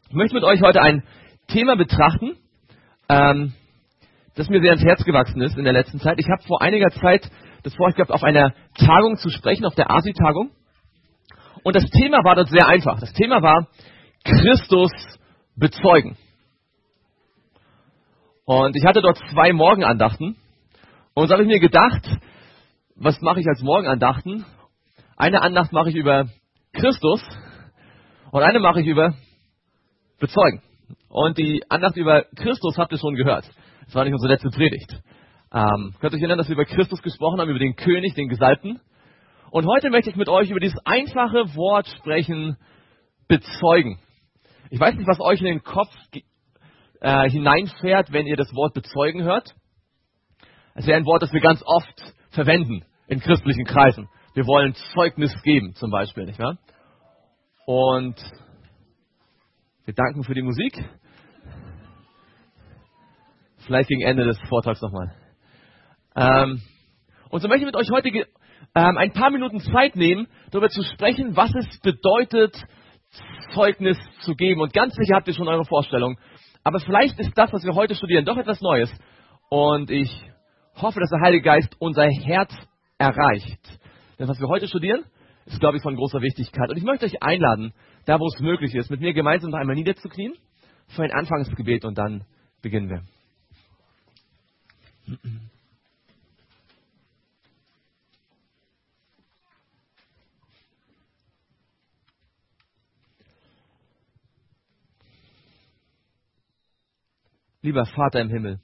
Ich möchte mit euch heute ein Thema betrachten, das mir sehr ans Herz gewachsen ist in der letzten Zeit. Ich habe vor einiger Zeit das Vorrecht gehabt, auf einer Tagung zu sprechen, auf der ASI-Tagung. Und das Thema war dort sehr einfach. Das Thema war Christus bezeugen. Und ich hatte dort 2 Morgenandachten. Und so habe ich mir gedacht, was mache ich als Morgenandachten? Eine Andacht mache ich über Christus und eine mache ich über bezeugen. Und die Andacht über Christus habt ihr schon gehört. Das war nicht unsere letzte Predigt. Könnt ihr euch erinnern, dass wir über Christus gesprochen haben, über den König, den Gesalbten? Und heute möchte ich mit euch über dieses einfache Wort sprechen, bezeugen. Ich weiß nicht, was euch in den Kopf hineinfährt, wenn ihr das Wort bezeugen hört. Es wäre ein Wort, das wir ganz oft verwenden in christlichen Kreisen. Wir wollen Zeugnis geben, zum Beispiel, nicht wahr? Und wir danken für die Musik. Vielleicht gegen Ende des Vortrags nochmal. Und so möchte ich mit euch heute ein paar Minuten Zeit nehmen, darüber zu sprechen, was es bedeutet, Zeugnis zu geben. Und ganz sicher habt ihr schon eure Vorstellung. Aber vielleicht ist das, was wir heute studieren, doch etwas Neues. Und ich hoffe, dass der Heilige Geist unser Herz erreicht. Denn was wir heute studieren, ist, glaube ich, von großer Wichtigkeit. Und ich möchte euch einladen, da wo es möglich ist, mit mir gemeinsam noch einmal niederzuknien, für ein Anfangsgebet und dann beginnen wir. Lieber Vater im Himmel,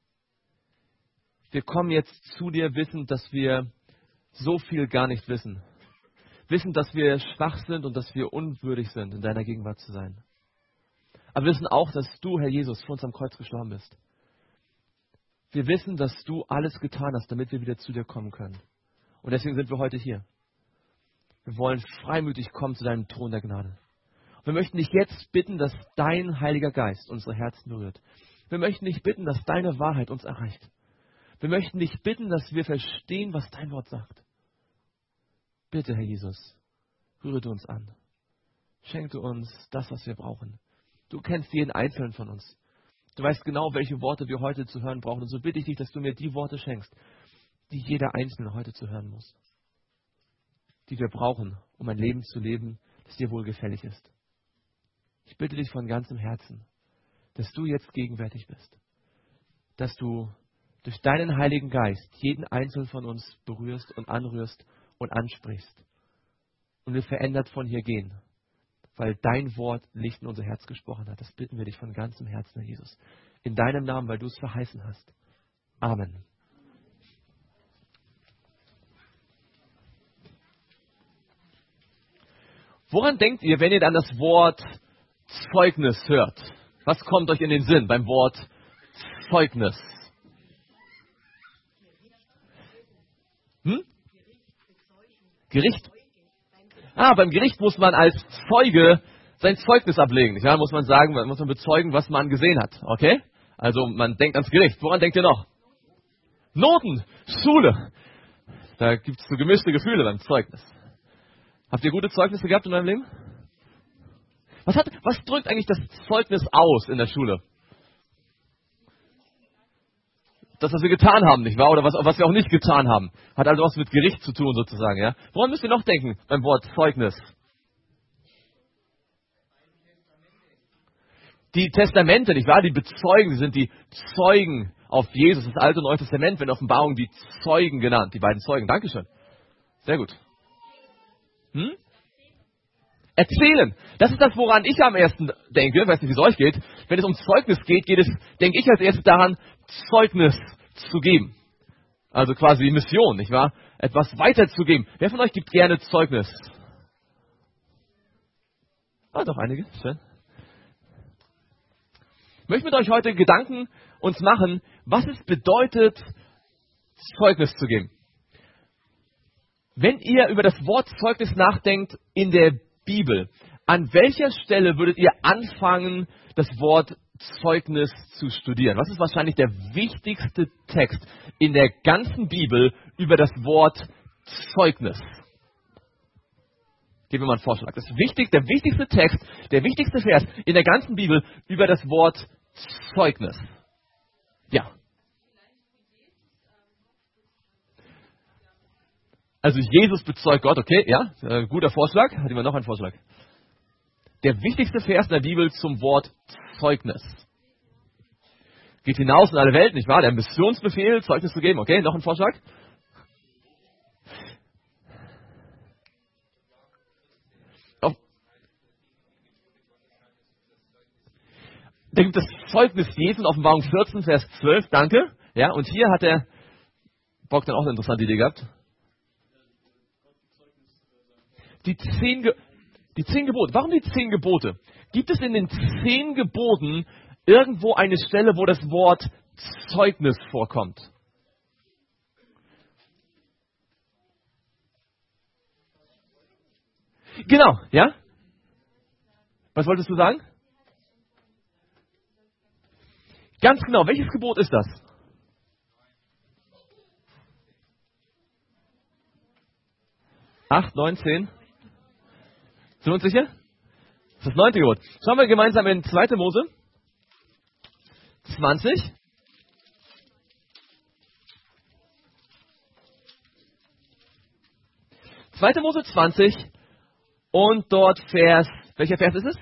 wir kommen jetzt zu dir wissend, dass wir so viel gar nicht wissen. Wissen, dass wir schwach sind und dass wir unwürdig sind, in deiner Gegenwart zu sein. Aber wir wissen auch, dass du, Herr Jesus, für uns am Kreuz gestorben bist. Wir wissen, dass du alles getan hast, damit wir wieder zu dir kommen können. Und deswegen sind wir heute hier. Wir wollen freimütig kommen zu deinem Thron der Gnade. Und wir möchten dich jetzt bitten, dass dein Heiliger Geist unsere Herzen berührt. Wir möchten dich bitten, dass deine Wahrheit uns erreicht. Wir möchten dich bitten, dass wir verstehen, was dein Wort sagt. Bitte, Herr Jesus, rühre du uns an. Schenke uns das, was wir brauchen. Du kennst jeden Einzelnen von uns. Du weißt genau, welche Worte wir heute zu hören brauchen. Und so bitte ich dich, dass du mir die Worte schenkst, die jeder Einzelne heute zu hören muss. Die wir brauchen, um ein Leben zu leben, das dir wohlgefällig ist. Ich bitte dich von ganzem Herzen, dass du jetzt gegenwärtig bist. Dass du durch deinen Heiligen Geist jeden Einzelnen von uns berührst und anrührst und ansprichst. Und wir verändert von hier gehen, weil dein Wort Licht in unser Herz gesprochen hat. Das bitten wir dich von ganzem Herzen, Herr Jesus. In deinem Namen, weil du es verheißen hast. Amen. Woran denkt ihr, wenn ihr dann das Wort Zeugnis hört? Was kommt euch in den Sinn beim Wort Zeugnis? Gericht. Beim Gericht muss man als Zeuge sein Zeugnis ablegen. Ja, muss man sagen, muss man bezeugen, was man gesehen hat. Okay? Also man denkt ans Gericht. Woran denkt ihr noch? Noten, Schule. Da gibt es so gemischte Gefühle beim Zeugnis. Habt ihr gute Zeugnisse gehabt in eurem Leben? Was drückt eigentlich das Zeugnis aus in der Schule? Das, was wir getan haben, nicht wahr? Oder was wir auch nicht getan haben. Hat also was mit Gericht zu tun, sozusagen, ja? Woran müsst ihr noch denken beim Wort Zeugnis? Die Testamente, nicht wahr? Die bezeugen, sie sind die Zeugen auf Jesus. Das Alte und Neue Testament werden in Offenbarung die Zeugen genannt. Die beiden Zeugen. Dankeschön. Sehr gut. Erzählen. Das ist das, woran ich am ersten denke. Ich weiß nicht, wie es euch geht. Wenn es um Zeugnis geht, denke ich als erstes daran, Zeugnis zu geben. Also quasi die Mission, nicht wahr? Etwas weiterzugeben. Wer von euch gibt gerne Zeugnis? Doch einige. Schön. Ich möchte mit euch heute Gedanken uns machen, was es bedeutet, Zeugnis zu geben. Wenn ihr über das Wort Zeugnis nachdenkt in der Bibel, an welcher Stelle würdet ihr anfangen, das Wort Zeugnis zu studieren? Was ist wahrscheinlich der wichtigste Text in der ganzen Bibel über das Wort Zeugnis? Geben wir mal einen Vorschlag. Der wichtigste Text, der wichtigste Vers in der ganzen Bibel über das Wort Zeugnis. Ja. Also Jesus bezeugt Gott, okay, ja, guter Vorschlag. Hat jemand noch einen Vorschlag? Der wichtigste Vers in der Bibel zum Wort Zeugnis. Geht hinaus in alle Welt, nicht wahr? Der Missionsbefehl, Zeugnis zu geben. Okay, noch ein Vorschlag? Da gibt es Zeugnis Jesu in Offenbarung 14, Vers 12, danke. Ja, und hier hat der Bock dann auch eine interessante Idee gehabt. Die 10 Gebote. Warum die 10 Gebote? Gibt es in den 10 Geboten irgendwo eine Stelle, wo das Wort Zeugnis vorkommt? Genau, ja? Was wolltest du sagen? Ganz genau, welches Gebot ist das? Acht, 9, 10. Sind wir uns sicher? Das ist das 9. Gebot. Schauen wir gemeinsam in 2. Mose 20. Zweite Mose 20 und dort welcher Vers ist es?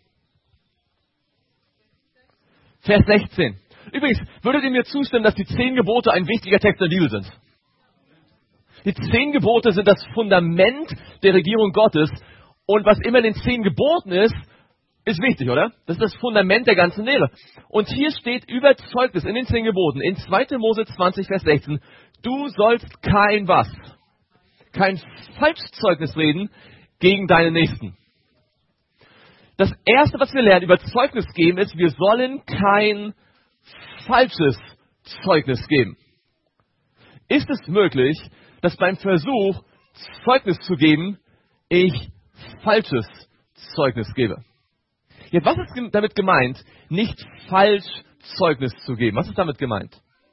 Vers 16. Übrigens, würdet ihr mir zustimmen, dass die 10 Gebote ein wichtiger Text der Bibel sind? Die 10 Gebote sind das Fundament der Regierung Gottes. Und was immer in den 10 Geboten ist, ist wichtig, oder? Das ist das Fundament der ganzen Lehre. Und hier steht über Zeugnis in den 10 Geboten, in 2. Mose 20, Vers 16, du sollst kein was? Kein Falschzeugnis reden gegen deinen Nächsten. Das Erste, was wir lernen über Zeugnis geben, ist, wir sollen kein falsches Zeugnis geben. Ist es möglich, dass beim Versuch, Zeugnis zu geben, ich falsches Zeugnis gebe? Jetzt, was ist damit gemeint, nicht falsch Zeugnis zu geben? Was ist damit gemeint?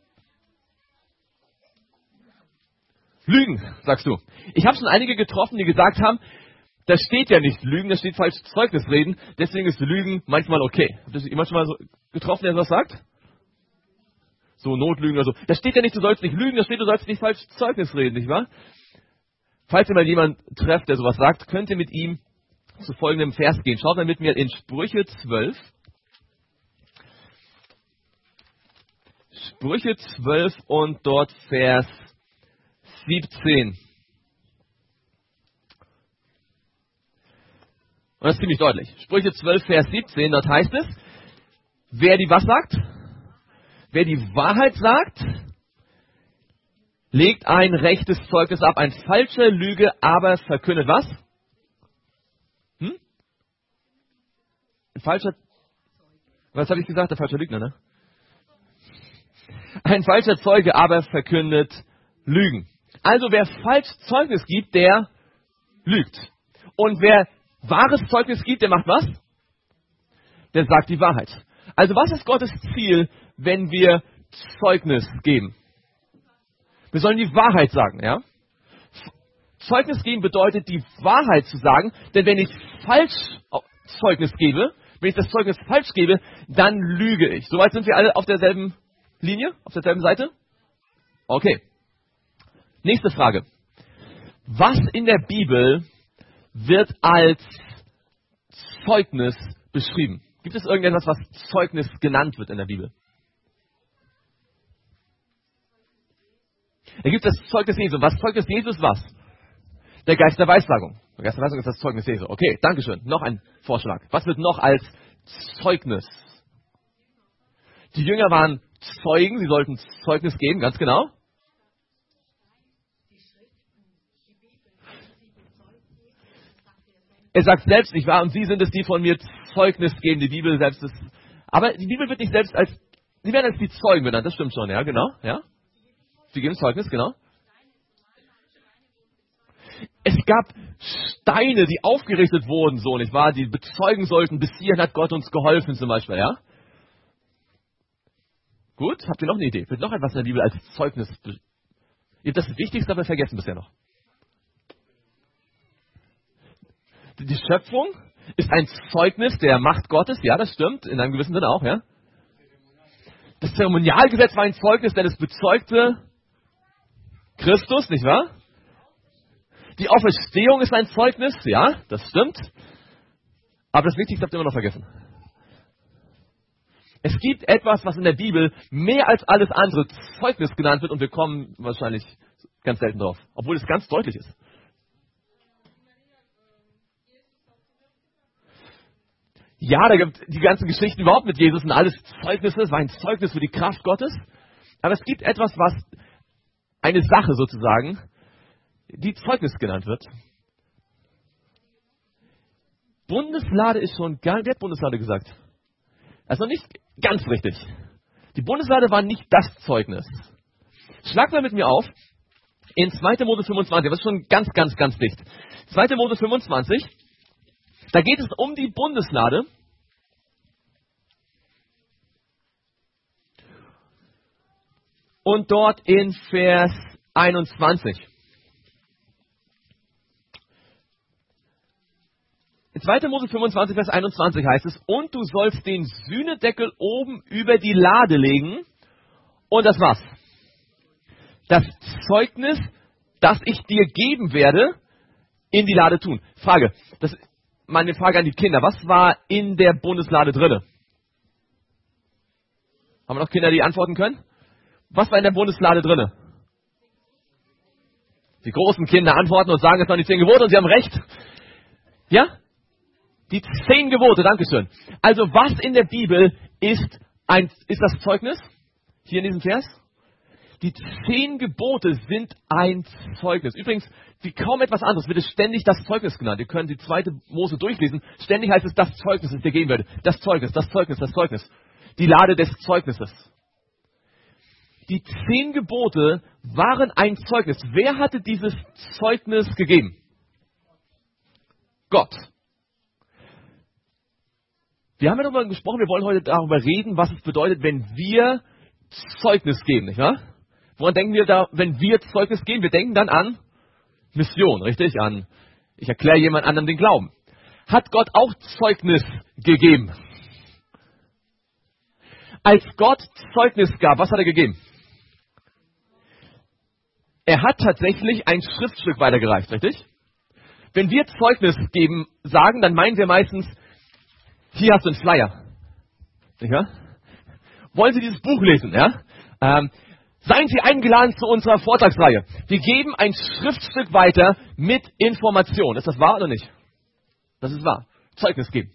Lügen, sagst du. Ich habe schon einige getroffen, die gesagt haben, da steht ja nicht Lügen, da steht falsch Zeugnis reden, deswegen ist Lügen manchmal okay. Habt ihr jemand schon mal so getroffen, der das sagt? So Notlügen oder so. Da steht ja nicht, du sollst nicht lügen, da steht, du sollst nicht falsch Zeugnis reden, nicht wahr? Falls ihr mal jemanden trefft, der sowas sagt, könnt ihr mit ihm zu folgendem Vers gehen. Schaut mal mit mir in Sprüche 12. Sprüche 12 und dort Vers 17. Und das ist ziemlich deutlich. Sprüche 12, Vers 17, dort heißt es, wer die was sagt? Wer die Wahrheit sagt, legt ein rechtes Zeugnis ab. Ein falscher Lüge aber verkündet was? Ein falscher, was habe ich gesagt? Der falsche Lügner, ne? Ein falscher Zeuge aber verkündet Lügen. Also wer falsch Zeugnis gibt, der lügt. Und wer wahres Zeugnis gibt, der macht was? Der sagt die Wahrheit. Also was ist Gottes Ziel, wenn wir Zeugnis geben? Wir sollen die Wahrheit sagen, ja? Zeugnis geben bedeutet, die Wahrheit zu sagen, denn wenn ich falsch Zeugnis gebe, wenn ich das Zeugnis falsch gebe, dann lüge ich. Soweit sind wir alle auf derselben Linie, auf derselben Seite? Okay. Nächste Frage. Was in der Bibel wird als Zeugnis beschrieben? Gibt es irgendetwas, was Zeugnis genannt wird in der Bibel? Da gibt es das Zeugnis Jesu. Was Zeugnis Jesu ist was? Der Geist der Weissagung. Der Geist der Weissagung ist das Zeugnis Jesu. Okay, Dankeschön. Noch ein Vorschlag. Was wird noch als Zeugnis? Die Jünger waren Zeugen, sie sollten Zeugnis geben, ganz genau. Er sagt selbst, nicht wahr? Und sie sind es, die von mir Zeugnis geben. Die Bibel selbst ist. Aber die Bibel wird nicht selbst als. Sie werden als die Zeugen benannt, das stimmt schon, ja, genau. Ja? Sie geben Zeugnis, genau. Es gab Steine, die aufgerichtet wurden, so, nicht wahr? Die bezeugen sollten, bis hierhin hat Gott uns geholfen, zum Beispiel, ja? Gut, habt ihr noch eine Idee? Wird noch etwas in der Bibel als Zeugnis? Ihr habt das Wichtigste aber vergessen bisher noch. Die Schöpfung ist ein Zeugnis der Macht Gottes. Ja, das stimmt. In einem gewissen Sinne auch, ja. Das Zeremonialgesetz war ein Zeugnis, denn es bezeugte Christus, nicht wahr? Die Auferstehung ist ein Zeugnis. Ja, das stimmt. Aber das Wichtigste habt ihr immer noch vergessen. Es gibt etwas, was in der Bibel mehr als alles andere Zeugnis genannt wird und wir kommen wahrscheinlich ganz selten drauf, obwohl es ganz deutlich ist. Ja, da gibt die ganzen Geschichten überhaupt mit Jesus und alles Zeugnisse, es war ein Zeugnis für die Kraft Gottes. Aber es gibt etwas, was eine Sache sozusagen, die Zeugnis genannt wird. Bundeslade ist schon gar nicht, wer hat Bundeslade gesagt? Das ist noch nicht ganz richtig. Die Bundeslade war nicht das Zeugnis. Schlag mal mit mir auf in 2. Mose 25, das ist schon ganz, ganz, ganz dicht. 2. Mose 25, da geht es um die Bundeslade. Und dort in Vers 21. In 2. Mose 25, Vers 21 heißt es, und du sollst den Sühnedeckel oben über die Lade legen. Und das war's. Das Zeugnis, das ich dir geben werde, in die Lade tun. Frage, meine Frage an die Kinder. Was war in der Bundeslade drinne? Haben wir noch Kinder, die antworten können? Was war in der Bundeslade drinne? Die großen Kinder antworten und sagen, es waren die 10 Gebote und sie haben recht. Ja? Die 10 Gebote, Dankeschön. Also was in der Bibel ist das Zeugnis? Hier in diesem Vers? Die 10 Gebote sind ein Zeugnis. Übrigens, wie kaum etwas anderes wird es ständig das Zeugnis genannt. Ihr könnt die 2. Mose durchlesen. Ständig heißt es das Zeugnis, das dir geben werde. Das Zeugnis, das Zeugnis, das Zeugnis. Die Lade des Zeugnisses. Die 10 Gebote waren ein Zeugnis. Wer hatte dieses Zeugnis gegeben? Gott. Wir haben ja darüber gesprochen, wir wollen heute darüber reden, was es bedeutet, wenn wir Zeugnis geben, nicht wahr? Woran denken wir da, wenn wir Zeugnis geben? Wir denken dann an Mission, richtig? Ich erkläre jemand anderem den Glauben. Hat Gott auch Zeugnis gegeben? Als Gott Zeugnis gab, was hat er gegeben? Er hat tatsächlich ein Schriftstück weitergereicht, richtig? Wenn wir Zeugnis geben, sagen, dann meinen wir meistens, hier hast du einen Flyer. Nicht wahr? Wollen Sie dieses Buch lesen? Ja? Seien Sie eingeladen zu unserer Vortragsreihe. Wir geben ein Schriftstück weiter mit Information. Ist das wahr oder nicht? Das ist wahr. Zeugnis geben.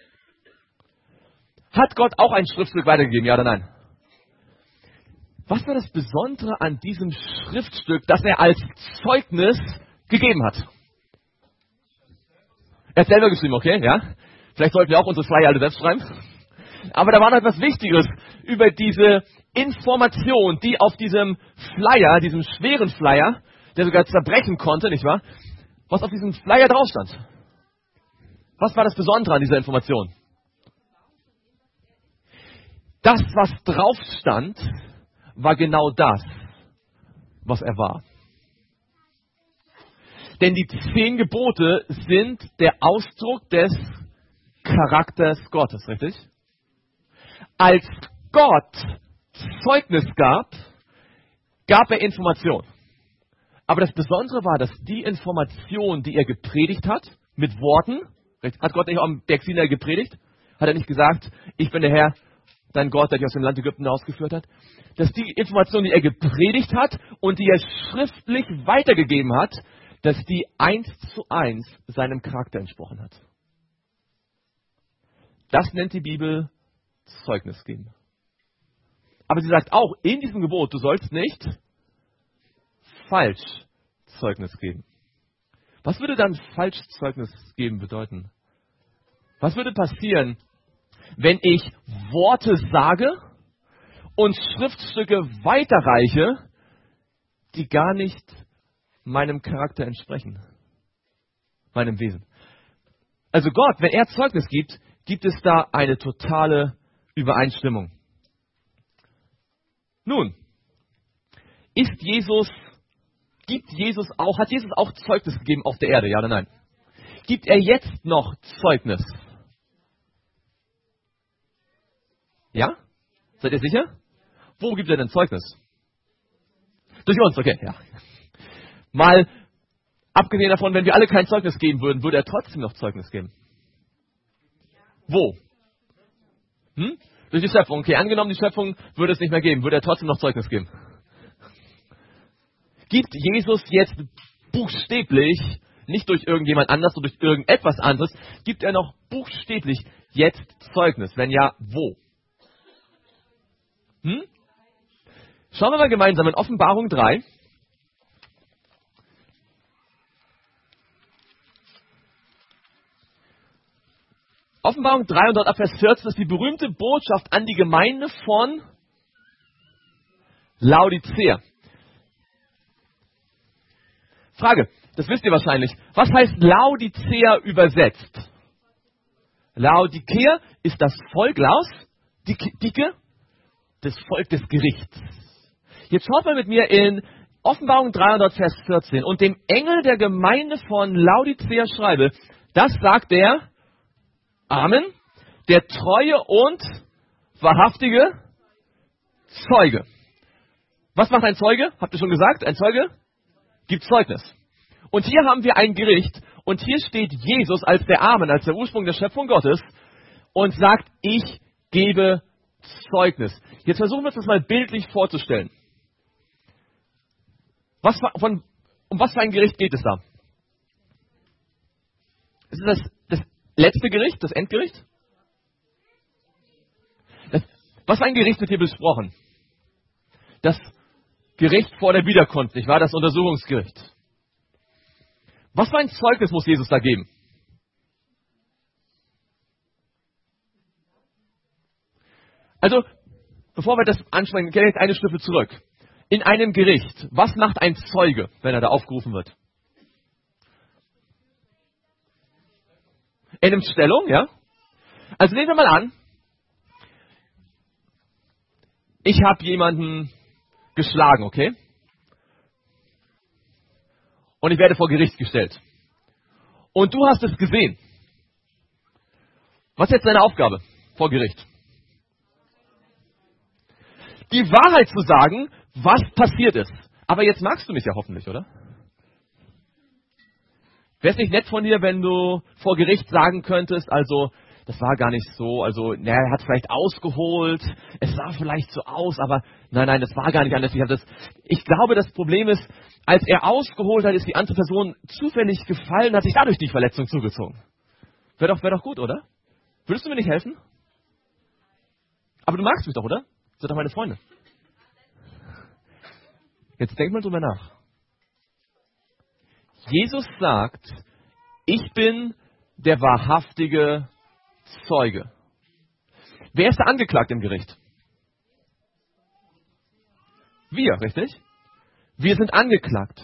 Hat Gott auch ein Schriftstück weitergegeben, ja oder nein? Was war das Besondere an diesem Schriftstück, das er als Zeugnis gegeben hat? Er hat selber geschrieben, okay, ja? Vielleicht sollten wir auch unsere Flyer alle selbst schreiben. Aber da war noch etwas Wichtiges über diese Information, die auf diesem Flyer, diesem schweren Flyer, der sogar zerbrechen konnte, nicht wahr? Was auf diesem Flyer drauf stand. Was war das Besondere an dieser Information? Das, was drauf stand, war genau das, was er war. Denn die 10 Gebote sind der Ausdruck des Charakters Gottes, richtig? Als Gott Zeugnis gab, gab er Information. Aber das Besondere war, dass die Information, die er gepredigt hat, mit Worten, hat Gott nicht am Berg Sinai gepredigt? Hat er nicht gesagt, ich bin der Herr, dein Gott, der dich aus dem Land Ägypten ausgeführt hat? Dass die Information, die er gepredigt hat und die er schriftlich weitergegeben hat, dass die 1:1 seinem Charakter entsprochen hat. Das nennt die Bibel Zeugnis geben. Aber sie sagt auch, in diesem Gebot, du sollst nicht falsch Zeugnis geben. Was würde dann falsch Zeugnis geben bedeuten? Was würde passieren, wenn ich Worte sage und Schriftstücke weiterreiche, die gar nicht meinem Charakter entsprechen, meinem Wesen? Also Gott, wenn er Zeugnis gibt, gibt es da eine totale Übereinstimmung. Nun, hat Jesus auch Zeugnis gegeben auf der Erde, ja oder nein? gibt er jetzt noch Zeugnis? Ja? Seid ihr sicher? Wo gibt er denn Zeugnis? Durch uns, okay, ja. Mal abgesehen davon, wenn wir alle kein Zeugnis geben würden, würde er trotzdem noch Zeugnis geben. Wo? Durch die Schöpfung. Okay, angenommen, die Schöpfung würde es nicht mehr geben, würde er trotzdem noch Zeugnis geben. Gibt Jesus jetzt buchstäblich, nicht durch irgendjemand anders oder durch irgendetwas anderes, gibt er noch buchstäblich jetzt Zeugnis? Wenn ja, wo? Schauen wir mal gemeinsam in Offenbarung 3. Offenbarung 3 und dort ab Vers 14 ist die berühmte Botschaft an die Gemeinde von Laodicea. Frage, das wisst ihr wahrscheinlich. Was heißt Laodicea übersetzt? Laodicea ist das Volk, Laos, Dicke, das Volk des Gerichts. Jetzt schaut mal mit mir in Offenbarung 3 und dort Vers 14. Und dem Engel der Gemeinde von Laodicea schreibe, das sagt der Amen, der treue und wahrhaftige Zeuge. Was macht ein Zeuge? Habt ihr schon gesagt? Ein Zeuge gibt Zeugnis. Und hier haben wir ein Gericht und hier steht Jesus als der Amen, als der Ursprung der Schöpfung Gottes und sagt, ich gebe Zeugnis. Jetzt versuchen wir uns das mal bildlich vorzustellen. Um was für ein Gericht geht es da? Ist es das letzte Gericht, das Endgericht? Was für ein Gericht wird hier besprochen? Das Gericht vor der Wiederkunft, nicht wahr? Das Untersuchungsgericht. Was für ein Zeugnis muss Jesus da geben? Also, bevor wir das ansprechen, gehen wir jetzt eine Stufe zurück. In einem Gericht, was macht ein Zeuge, wenn er da aufgerufen wird? Er nimmt Stellung, ja? Also nehmen wir mal an, ich habe jemanden geschlagen, okay? Und ich werde vor Gericht gestellt. Und du hast es gesehen. Was ist jetzt deine Aufgabe vor Gericht? Die Wahrheit zu sagen, was passiert ist. Aber jetzt magst du mich ja hoffentlich, oder? Wäre es nicht nett von dir, wenn du vor Gericht sagen könntest, also, das war gar nicht so, also, er hat vielleicht ausgeholt, es sah vielleicht so aus, aber nein, das war gar nicht anders. Ich glaube, das Problem ist, als er ausgeholt hat, ist die andere Person zufällig gefallen, hat sich dadurch die Verletzung zugezogen. Wäre doch gut, oder? Würdest du mir nicht helfen? Aber du magst mich doch, oder? Seid doch meine Freunde. Jetzt denk mal drüber nach. Jesus sagt, ich bin der wahrhaftige Zeuge. Wer ist da angeklagt im Gericht? Wir, richtig? Wir sind angeklagt.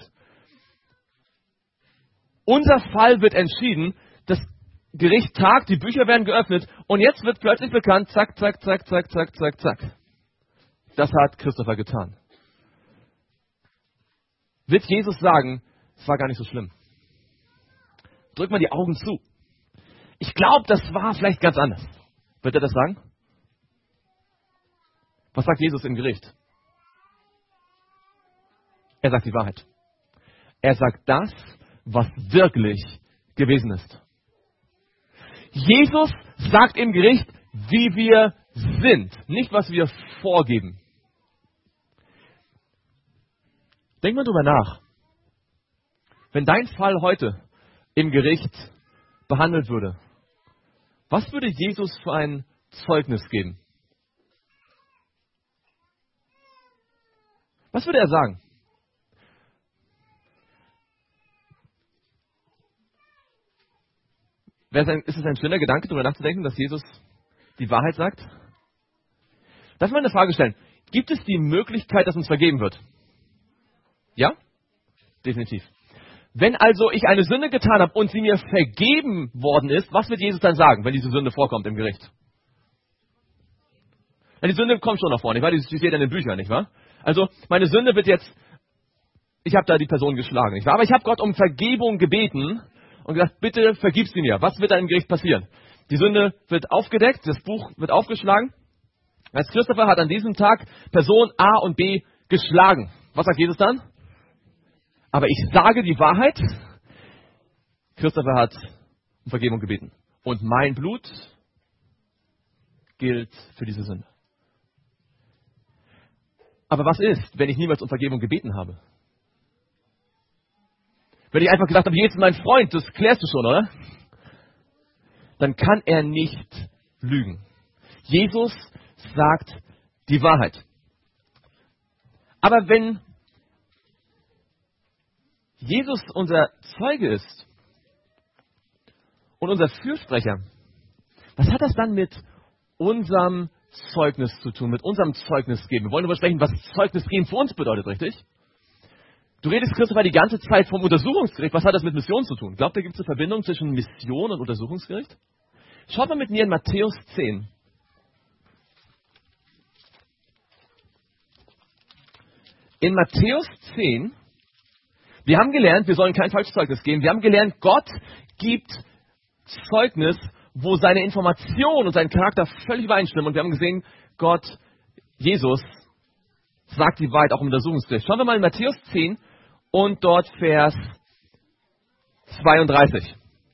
Unser Fall wird entschieden, das Gericht tagt, die Bücher werden geöffnet und jetzt wird plötzlich bekannt, zack, zack, zack, zack, zack, zack, zack. Das hat Christopher getan. Wird Jesus sagen, es war gar nicht so schlimm. Drück mal die Augen zu. Ich glaube, das war vielleicht ganz anders. Wird er das sagen? Was sagt Jesus im Gericht? Er sagt die Wahrheit. Er sagt das, was wirklich gewesen ist. Jesus sagt im Gericht, wie wir sind, nicht was wir vorgeben. Denk mal drüber nach. Wenn dein Fall heute im Gericht behandelt würde, was würde Jesus für ein Zeugnis geben? Was würde er sagen? Ist es ein schöner Gedanke, darüber nachzudenken, dass Jesus die Wahrheit sagt? Darf ich mal eine Frage stellen? Gibt es die Möglichkeit, dass uns vergeben wird? Ja? Definitiv. Wenn also ich eine Sünde getan habe und sie mir vergeben worden ist, was wird Jesus dann sagen, wenn diese Sünde vorkommt im Gericht? Ja, die Sünde kommt schon nach vorne, nicht wahr? Die steht in den Büchern, nicht wahr? Also, meine Sünde wird jetzt, ich habe da die Person geschlagen, nicht wahr? Aber ich habe Gott um Vergebung gebeten und gesagt, bitte vergib sie mir. Was wird da im Gericht passieren? Die Sünde wird aufgedeckt, das Buch wird aufgeschlagen. Als Christopher hat an diesem Tag Person A und B geschlagen. Was sagt Jesus dann? Aber ich sage die Wahrheit. Christopher hat um Vergebung gebeten. Und mein Blut gilt für diese Sünde. Aber was ist, wenn ich niemals um Vergebung gebeten habe? Wenn ich einfach gesagt habe, Jesus, mein Freund, das klärst du schon, oder? Dann kann er nicht lügen. Jesus sagt die Wahrheit. Aber wenn Jesus unser Zeuge ist und unser Fürsprecher, was hat das dann mit unserem Zeugnis zu tun, mit unserem Zeugnis geben? Wir wollen darüber sprechen, was Zeugnis geben für uns bedeutet, richtig? Du redest, Christopher, die ganze Zeit vom Untersuchungsgericht. Was hat das mit Mission zu tun? Glaubt ihr, gibt es eine Verbindung zwischen Mission und Untersuchungsgericht? Schaut mal mit mir in Matthäus 10. In Matthäus 10, wir haben gelernt, wir sollen kein falsches Zeugnis geben. Wir haben gelernt, Gott gibt Zeugnis, wo seine Information und sein Charakter völlig übereinstimmen. Und wir haben gesehen, Gott, Jesus, sagt die Wahrheit auch im Untersuchungsgericht. Schauen wir mal in Matthäus 10 und dort Vers 32.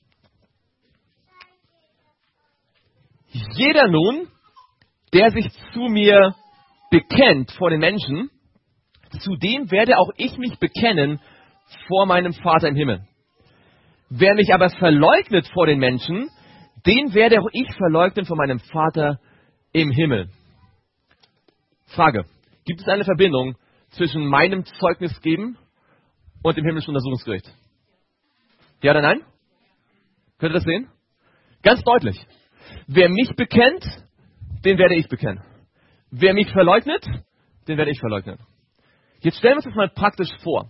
Jeder nun, der sich zu mir bekennt vor den Menschen, zu dem werde auch ich mich bekennen vor meinem Vater im Himmel. Wer mich aber verleugnet vor den Menschen, den werde auch ich verleugnen vor meinem Vater im Himmel. Frage: Gibt es eine Verbindung zwischen meinem Zeugnis geben und dem himmlischen Untersuchungsgericht? Ja oder nein? Könnt ihr das sehen? Ganz deutlich. Wer mich bekennt, den werde ich bekennen. Wer mich verleugnet, den werde ich verleugnen. Jetzt stellen wir uns das mal praktisch vor.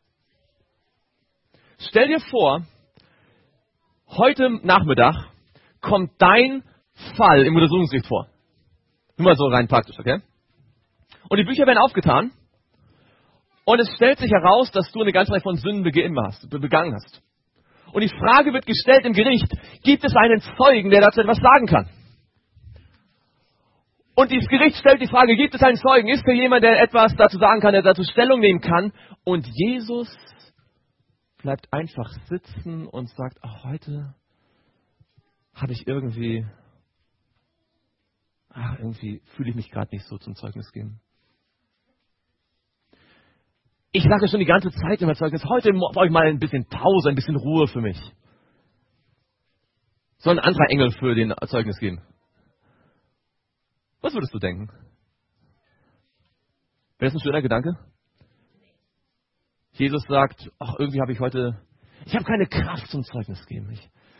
Stell dir vor, heute Nachmittag kommt dein Fall im Untersuchungsgericht vor. Nur mal so rein praktisch, okay? Und die Bücher werden aufgetan und es stellt sich heraus, dass du eine ganze Reihe von Sünden begangen hast. Und die Frage wird gestellt im Gericht, gibt es einen Zeugen, der dazu etwas sagen kann? Und dieses Gericht stellt die Frage, gibt es einen Zeugen? Ist da jemand, der etwas dazu sagen kann, der dazu Stellung nehmen kann? Und Jesus bleibt einfach sitzen und sagt, heute habe ich irgendwie fühle ich mich gerade nicht so zum Zeugnis geben. Ich sage schon die ganze Zeit im Zeugnis, heute brauche ich mal ein bisschen Pause, ein bisschen Ruhe für mich. Soll ein anderer Engel für den Zeugnis geben? Was würdest du denken? Wäre das ein schöner Gedanke? Jesus sagt, irgendwie habe ich keine Kraft zum Zeugnis geben.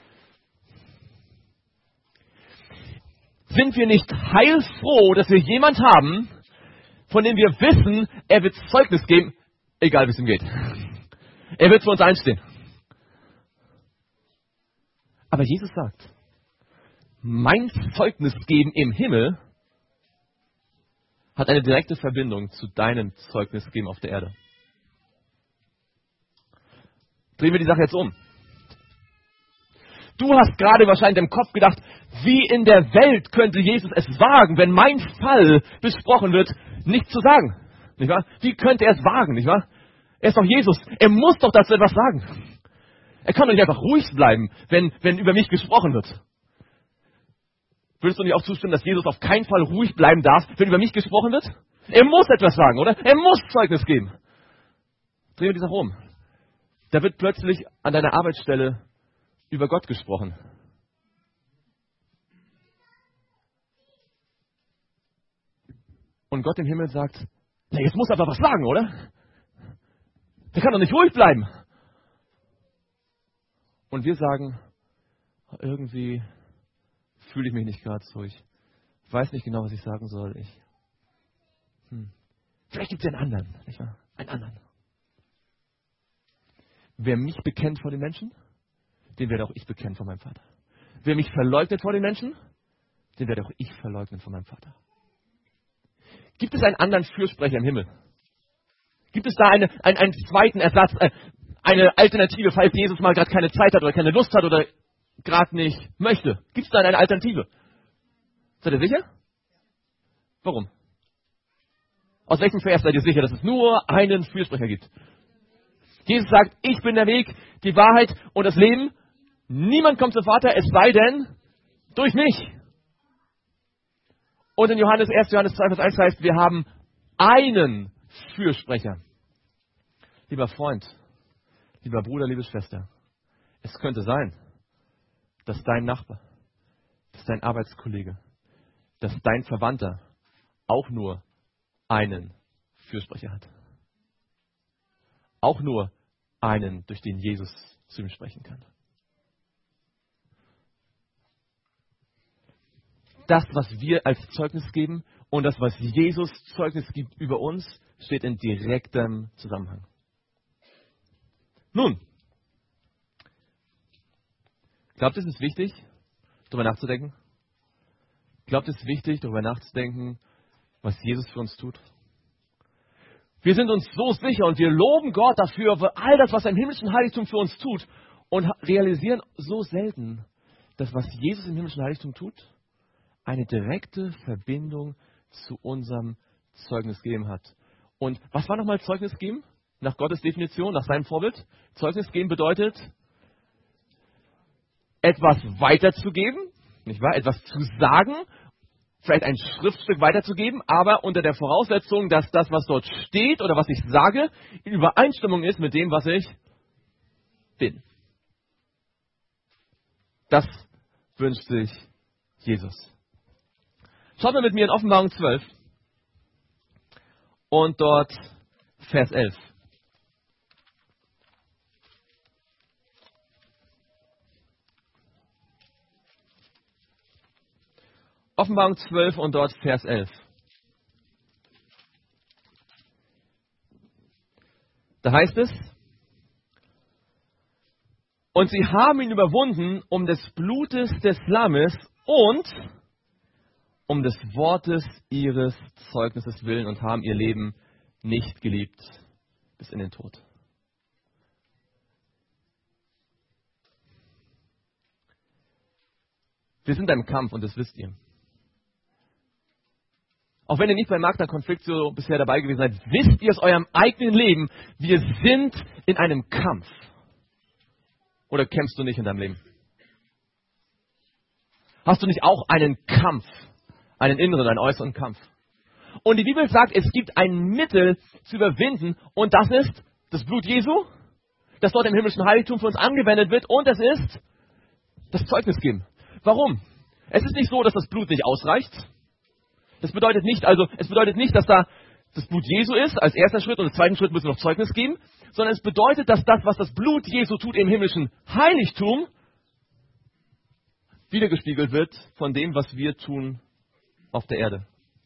Sind wir nicht heilfroh, dass wir jemand haben, von dem wir wissen, er wird Zeugnis geben, egal wie es ihm geht. Er wird für uns einstehen. Aber Jesus sagt, mein Zeugnis geben im Himmel hat eine direkte Verbindung zu deinem Zeugnis geben auf der Erde. Drehen wir die Sache jetzt um. Du hast gerade wahrscheinlich im Kopf gedacht, wie in der Welt könnte Jesus es wagen, wenn mein Fall besprochen wird, nichts zu sagen. Nicht wahr? Wie könnte er es wagen, nicht wahr? Er ist doch Jesus. Er muss doch dazu etwas sagen. Er kann doch nicht einfach ruhig bleiben, wenn über mich gesprochen wird. Würdest du nicht auch zustimmen, dass Jesus auf keinen Fall ruhig bleiben darf, wenn über mich gesprochen wird? Er muss etwas sagen, oder? Er muss Zeugnis geben. Drehen wir die Sache um. Da wird plötzlich an deiner Arbeitsstelle über Gott gesprochen. Und Gott im Himmel sagt, jetzt muss er aber was sagen, oder? Der kann doch nicht ruhig bleiben. Und wir sagen, irgendwie fühle ich mich nicht gerade so. Ich weiß nicht genau, was ich sagen soll. Vielleicht gibt es einen anderen, nicht wahr? Einen anderen. Wer mich bekennt vor den Menschen, den werde auch ich bekennen vor meinem Vater. Wer mich verleugnet vor den Menschen, den werde auch ich verleugnen vor meinem Vater. Gibt es einen anderen Fürsprecher im Himmel? Gibt es da einen zweiten Ersatz, eine Alternative, falls Jesus mal gerade keine Zeit hat oder keine Lust hat oder gerade nicht möchte? Gibt es da eine Alternative? Seid ihr sicher? Warum? Aus welchem Vers seid ihr sicher, dass es nur einen Fürsprecher gibt? Jesus sagt, ich bin der Weg, die Wahrheit und das Leben. Niemand kommt zum Vater, es sei denn durch mich. Und in Johannes 1. Johannes 2, Vers 1 heißt, wir haben einen Fürsprecher. Lieber Freund, lieber Bruder, liebe Schwester, es könnte sein, dass dein Nachbar, dass dein Arbeitskollege, dass dein Verwandter auch nur einen Fürsprecher hat. Auch nur einen, durch den Jesus zu ihm sprechen kann. Das, was wir als Zeugnis geben und das, was Jesus Zeugnis gibt über uns, steht in direktem Zusammenhang. Nun, glaubt ihr, es ist wichtig, darüber nachzudenken? Glaubt ihr, es ist wichtig, darüber nachzudenken, was Jesus für uns tut? Wir sind uns so sicher und wir loben Gott dafür, für all das, was er im himmlischen Heiligtum für uns tut und realisieren so selten, dass was Jesus im himmlischen Heiligtum tut, eine direkte Verbindung zu unserem Zeugnis geben hat. Und was war nochmal Zeugnis geben? Nach Gottes Definition, nach seinem Vorbild? Zeugnis geben bedeutet, etwas weiterzugeben, nicht wahr? Etwas zu sagen, vielleicht ein Schriftstück weiterzugeben, aber unter der Voraussetzung, dass das, was dort steht oder was ich sage, in Übereinstimmung ist mit dem, was ich bin. Das wünscht sich Jesus. Schaut mal mit mir in Offenbarung 12 und dort Vers 11. Offenbarung 12 und dort Vers 11. Da heißt es, und sie haben ihn überwunden um des Blutes des Lammes und um des Wortes ihres Zeugnisses willen und haben ihr Leben nicht geliebt bis in den Tod. Wir sind im Kampf und das wisst ihr. Auch wenn ihr nicht beim Magna-Konflikt so bisher dabei gewesen seid, wisst ihr aus eurem eigenen Leben, wir sind in einem Kampf. Oder kämpfst du nicht in deinem Leben? Hast du nicht auch einen Kampf? Einen inneren, einen äußeren Kampf. Und die Bibel sagt, es gibt ein Mittel zu überwinden und das ist das Blut Jesu, das dort im himmlischen Heiligtum für uns angewendet wird und es ist das Zeugnis geben. Warum? Es ist nicht so, dass das Blut nicht ausreicht. Das bedeutet nicht, dass da das Blut Jesu ist als erster Schritt und im zweiten Schritt müssen wir noch Zeugnis geben, sondern es bedeutet, dass das, was das Blut Jesu tut im himmlischen Heiligtum, wiedergespiegelt wird von dem, was wir tun auf der Erde.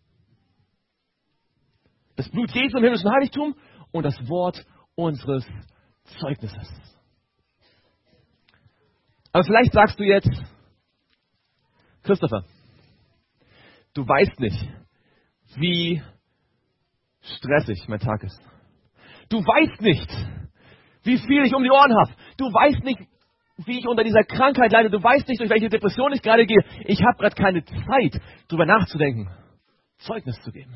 Das Blut Jesu im himmlischen Heiligtum und das Wort unseres Zeugnisses. Aber vielleicht sagst du jetzt, Christopher, du weißt nicht, wie stressig mein Tag ist. Du weißt nicht, wie viel ich um die Ohren habe. Du weißt nicht, wie ich unter dieser Krankheit leide. Du weißt nicht, durch welche Depression ich gerade gehe. Ich habe gerade keine Zeit, darüber nachzudenken, Zeugnis zu geben.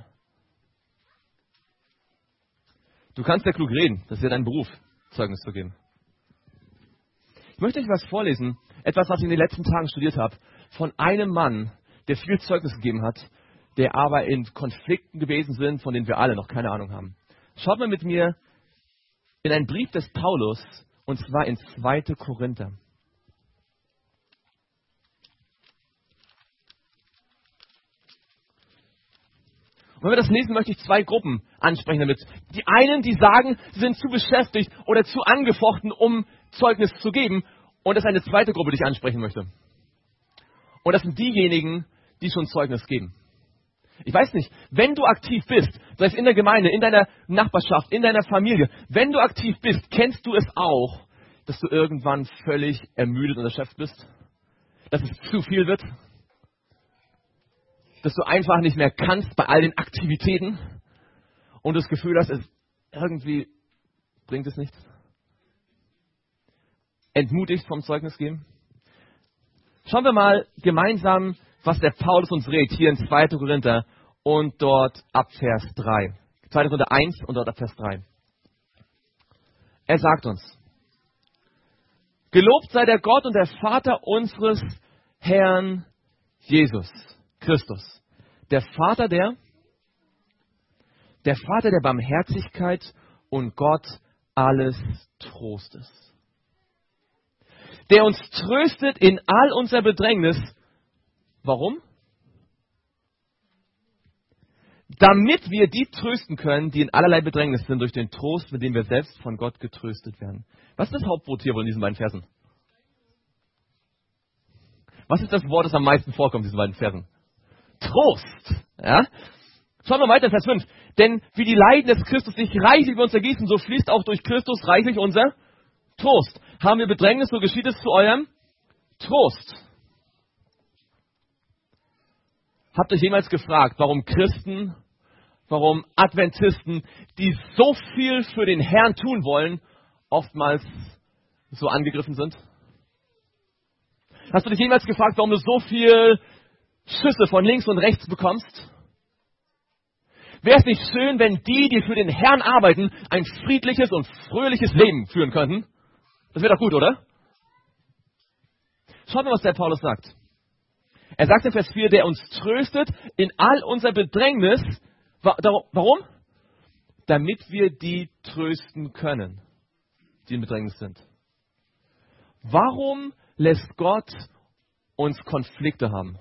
Du kannst ja klug reden. Das ist ja dein Beruf, Zeugnis zu geben. Ich möchte euch was vorlesen. Etwas, was ich in den letzten Tagen studiert habe. Von einem Mann, der viel Zeugnis gegeben hat, der aber in Konflikten gewesen sind, von denen wir alle noch keine Ahnung haben. Schaut mal mit mir in einen Brief des Paulus, und zwar in 2. Korinther. Und wenn wir das lesen, möchte ich 2 Gruppen ansprechen damit. Die einen, die sagen, sie sind zu beschäftigt oder zu angefochten, um Zeugnis zu geben. Und das ist eine zweite Gruppe, die ich ansprechen möchte. Und das sind diejenigen, die schon Zeugnis geben. Ich weiß nicht, wenn du aktiv bist, sei es in der Gemeinde, in deiner Nachbarschaft, in deiner Familie, wenn du aktiv bist, kennst du es auch, dass du irgendwann völlig ermüdet und erschöpft bist? Dass es zu viel wird? Dass du einfach nicht mehr kannst bei all den Aktivitäten und das Gefühl hast, irgendwie bringt es nichts? entmutigt vom Zeugnis geben? Schauen wir mal gemeinsam, was der Paulus uns rät, hier in 2. Korinther und dort ab Vers 3. 2. Korinther 1 und dort ab Vers 3. Er sagt uns: Gelobt sei der Gott und der Vater unseres Herrn Jesus Christus. Der Vater der Barmherzigkeit und Gott alles Trostes. Der uns tröstet in all unserer Bedrängnis. Warum? Damit wir die trösten können, die in allerlei Bedrängnis sind, durch den Trost, mit dem wir selbst von Gott getröstet werden. Was ist das Hauptwort hier wohl in diesen beiden Versen? Was ist das Wort, das am meisten vorkommt in diesen beiden Versen? Trost. Ja? Schauen wir weiter in Vers 5. Denn wie die Leiden des Christus sich reichlich über uns ergießen, so fließt auch durch Christus reichlich unser Trost. Haben wir Bedrängnis, so geschieht es zu eurem Trost. Habt ihr euch jemals gefragt, warum Christen, warum Adventisten, die so viel für den Herrn tun wollen, oftmals so angegriffen sind? Hast du dich jemals gefragt, warum du so viel Schüsse von links und rechts bekommst? Wäre es nicht schön, wenn die für den Herrn arbeiten, ein friedliches und fröhliches Leben führen könnten? Das wäre doch gut, oder? Schaut mal, was der Paulus sagt. Er sagt in Vers 4, der uns tröstet in all unser Bedrängnis. Warum? Damit wir die trösten können, die in Bedrängnis sind. Warum lässt Gott uns Konflikte haben?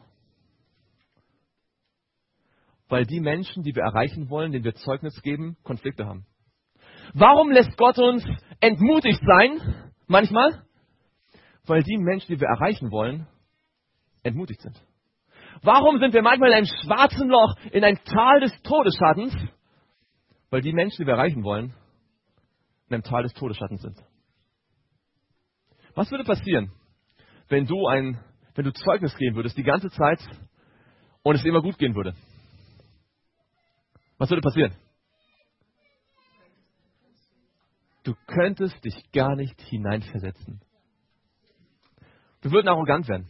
Weil die Menschen, die wir erreichen wollen, denen wir Zeugnis geben, Konflikte haben. Warum lässt Gott uns entmutigt sein, manchmal? Weil die Menschen, die wir erreichen wollen, entmutigt sind. Warum sind wir manchmal in einem schwarzen Loch, in einem Tal des Todesschattens? Weil die Menschen, die wir erreichen wollen, in einem Tal des Todesschattens sind. Was würde passieren, wenn du Zeugnis geben würdest die ganze Zeit und es dir immer gut gehen würde? Was würde passieren? Du könntest dich gar nicht hineinversetzen. Wir würden arrogant werden.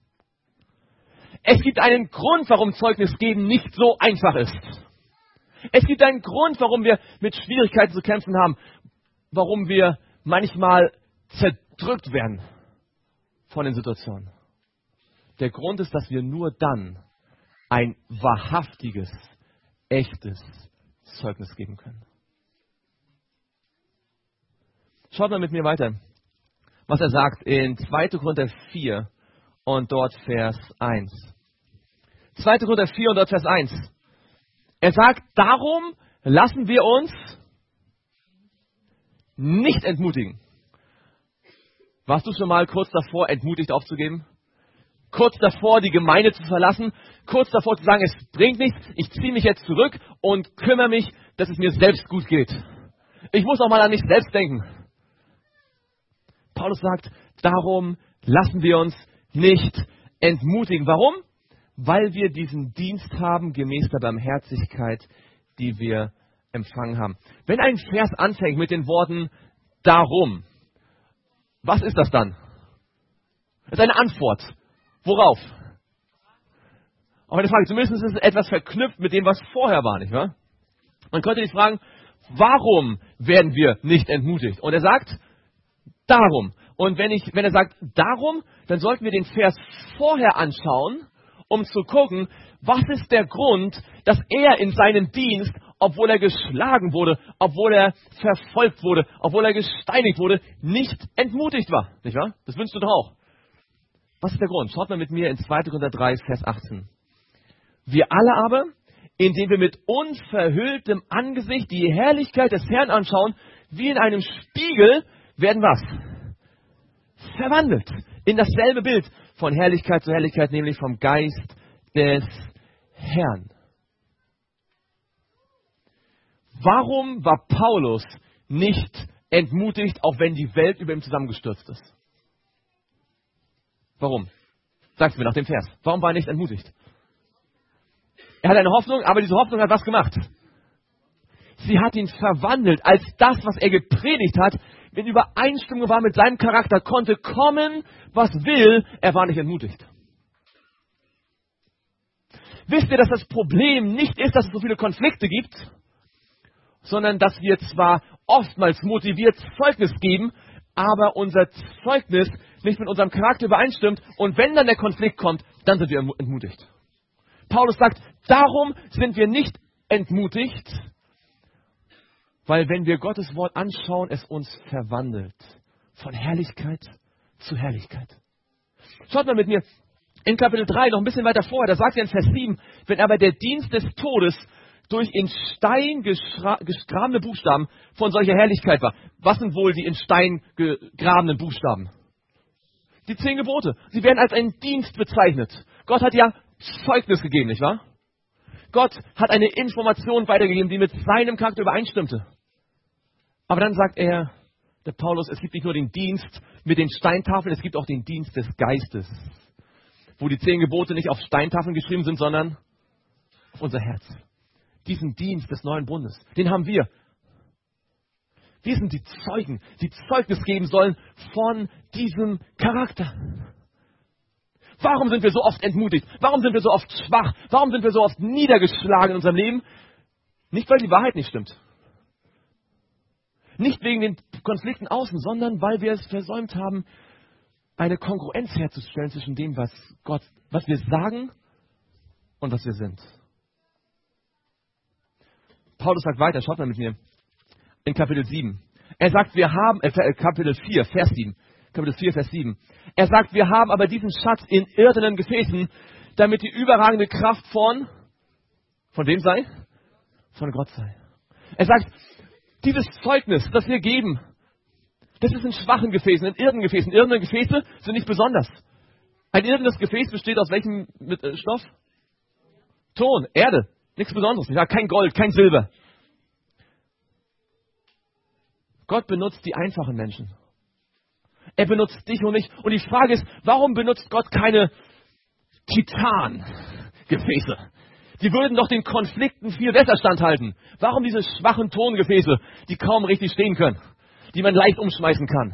Es gibt einen Grund, warum Zeugnis geben nicht so einfach ist. Es gibt einen Grund, warum wir mit Schwierigkeiten zu kämpfen haben. Warum wir manchmal zerdrückt werden von den Situationen. Der Grund ist, dass wir nur dann ein wahrhaftiges, echtes Zeugnis geben können. Schaut mal mit mir weiter, was er sagt in 2. Korinther 4 und dort Vers 1. 2. Korinther 4 und dort Vers 1. Er sagt, darum lassen wir uns nicht entmutigen. Warst du schon mal kurz davor, entmutigt aufzugeben? Kurz davor, die Gemeinde zu verlassen? Kurz davor zu sagen, es bringt nichts, ich ziehe mich jetzt zurück und kümmere mich, dass es mir selbst gut geht. Ich muss auch mal an mich selbst denken. Paulus sagt, darum lassen wir uns nicht entmutigen. Warum? Weil wir diesen Dienst haben, gemäß der Barmherzigkeit, die wir empfangen haben. Wenn ein Vers anfängt mit den Worten darum, was ist das dann? Das ist eine Antwort. Worauf? Aber eine Frage, zumindest ist es etwas verknüpft mit dem, was vorher war, nicht wahr? Man könnte sich fragen, warum werden wir nicht entmutigt? Und er sagt, darum. Und wenn er sagt, darum, dann sollten wir den Vers vorher anschauen, um zu gucken, was ist der Grund, dass er in seinem Dienst, obwohl er geschlagen wurde, obwohl er verfolgt wurde, obwohl er gesteinigt wurde, nicht entmutigt war. Nicht wahr? Das wünschst du doch auch. Was ist der Grund? Schaut mal mit mir in 2. Korinther 3, Vers 18. Wir alle aber, indem wir mit unverhülltem Angesicht die Herrlichkeit des Herrn anschauen, wie in einem Spiegel, werden was? Verwandelt in dasselbe Bild von Herrlichkeit zu Herrlichkeit, nämlich vom Geist des Herrn. Warum war Paulus nicht entmutigt, auch wenn die Welt über ihm zusammengestürzt ist? Warum? Sag's mir nach dem Vers. Warum war er nicht entmutigt? Er hat eine Hoffnung, aber diese Hoffnung hat was gemacht? Sie hat ihn verwandelt, als das, was er gepredigt hat, in Übereinstimmung war mit seinem Charakter, konnte kommen, was will, er war nicht entmutigt. Wisst ihr, dass das Problem nicht ist, dass es so viele Konflikte gibt, sondern dass wir zwar oftmals motiviert Zeugnis geben, aber unser Zeugnis nicht mit unserem Charakter übereinstimmt und wenn dann der Konflikt kommt, dann sind wir entmutigt. Paulus sagt, darum sind wir nicht entmutigt, weil wenn wir Gottes Wort anschauen, es uns verwandelt. Von Herrlichkeit zu Herrlichkeit. Schaut mal mit mir in Kapitel 3, noch ein bisschen weiter vorher, da sagt er in Vers 7, wenn aber der Dienst des Todes durch in Stein gegrabene Buchstaben von solcher Herrlichkeit war. Was sind wohl die in Stein gegrabenen Buchstaben? Die 10 Gebote. Sie werden als ein Dienst bezeichnet. Gott hat ja Zeugnis gegeben, nicht wahr? Gott hat eine Information weitergegeben, die mit seinem Charakter übereinstimmte. Aber dann sagt er, der Paulus, es gibt nicht nur den Dienst mit den Steintafeln, es gibt auch den Dienst des Geistes. Wo die 10 Gebote nicht auf Steintafeln geschrieben sind, sondern auf unser Herz. Diesen Dienst des neuen Bundes, den haben wir. Wir sind die Zeugen, die Zeugnis geben sollen von diesem Charakter. Warum sind wir so oft entmutigt? Warum sind wir so oft schwach? Warum sind wir so oft niedergeschlagen in unserem Leben? Nicht, weil die Wahrheit nicht stimmt. Nicht wegen den Konflikten außen, sondern weil wir es versäumt haben, eine Kongruenz herzustellen zwischen dem, was wir sagen und was wir sind. Paulus sagt weiter, schaut mal mit mir, in Kapitel 7. Er sagt, wir haben, Kapitel 4, Vers 7. Kapitel 4, Vers 7. Er sagt, wir haben aber diesen Schatz in irdenen Gefäßen, damit die überragende Kraft von wem sei? Von Gott sei. Er sagt, dieses Zeugnis, das wir geben, das ist in schwachen Gefäßen, in irdenen Gefäßen. Irdene Gefäße sind nicht besonders. Ein irdenes Gefäß besteht aus welchem Stoff? Ton, Erde. Nichts Besonderes. Ich sage kein Gold, kein Silber. Gott benutzt die einfachen Menschen. Er benutzt dich und mich. Und die Frage ist, warum benutzt Gott keine Titangefäße? Die würden doch den Konflikten viel besser standhalten. Warum diese schwachen Tongefäße, die kaum richtig stehen können, die man leicht umschmeißen kann?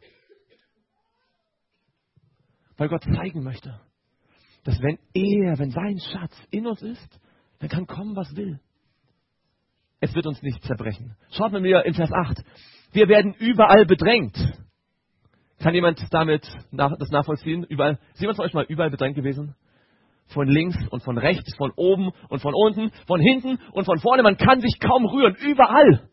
Weil Gott zeigen möchte, dass wenn sein Schatz in uns ist, dann kann kommen, was will. Es wird uns nicht zerbrechen. Schaut mal mir in Vers 8. Wir werden überall bedrängt. Kann jemand damit das nachvollziehen? Überall. Ist jemand von euch mal überall bedrängt gewesen? Von links und von rechts, von oben und von unten, von hinten und von vorne. Man kann sich kaum rühren. Überall.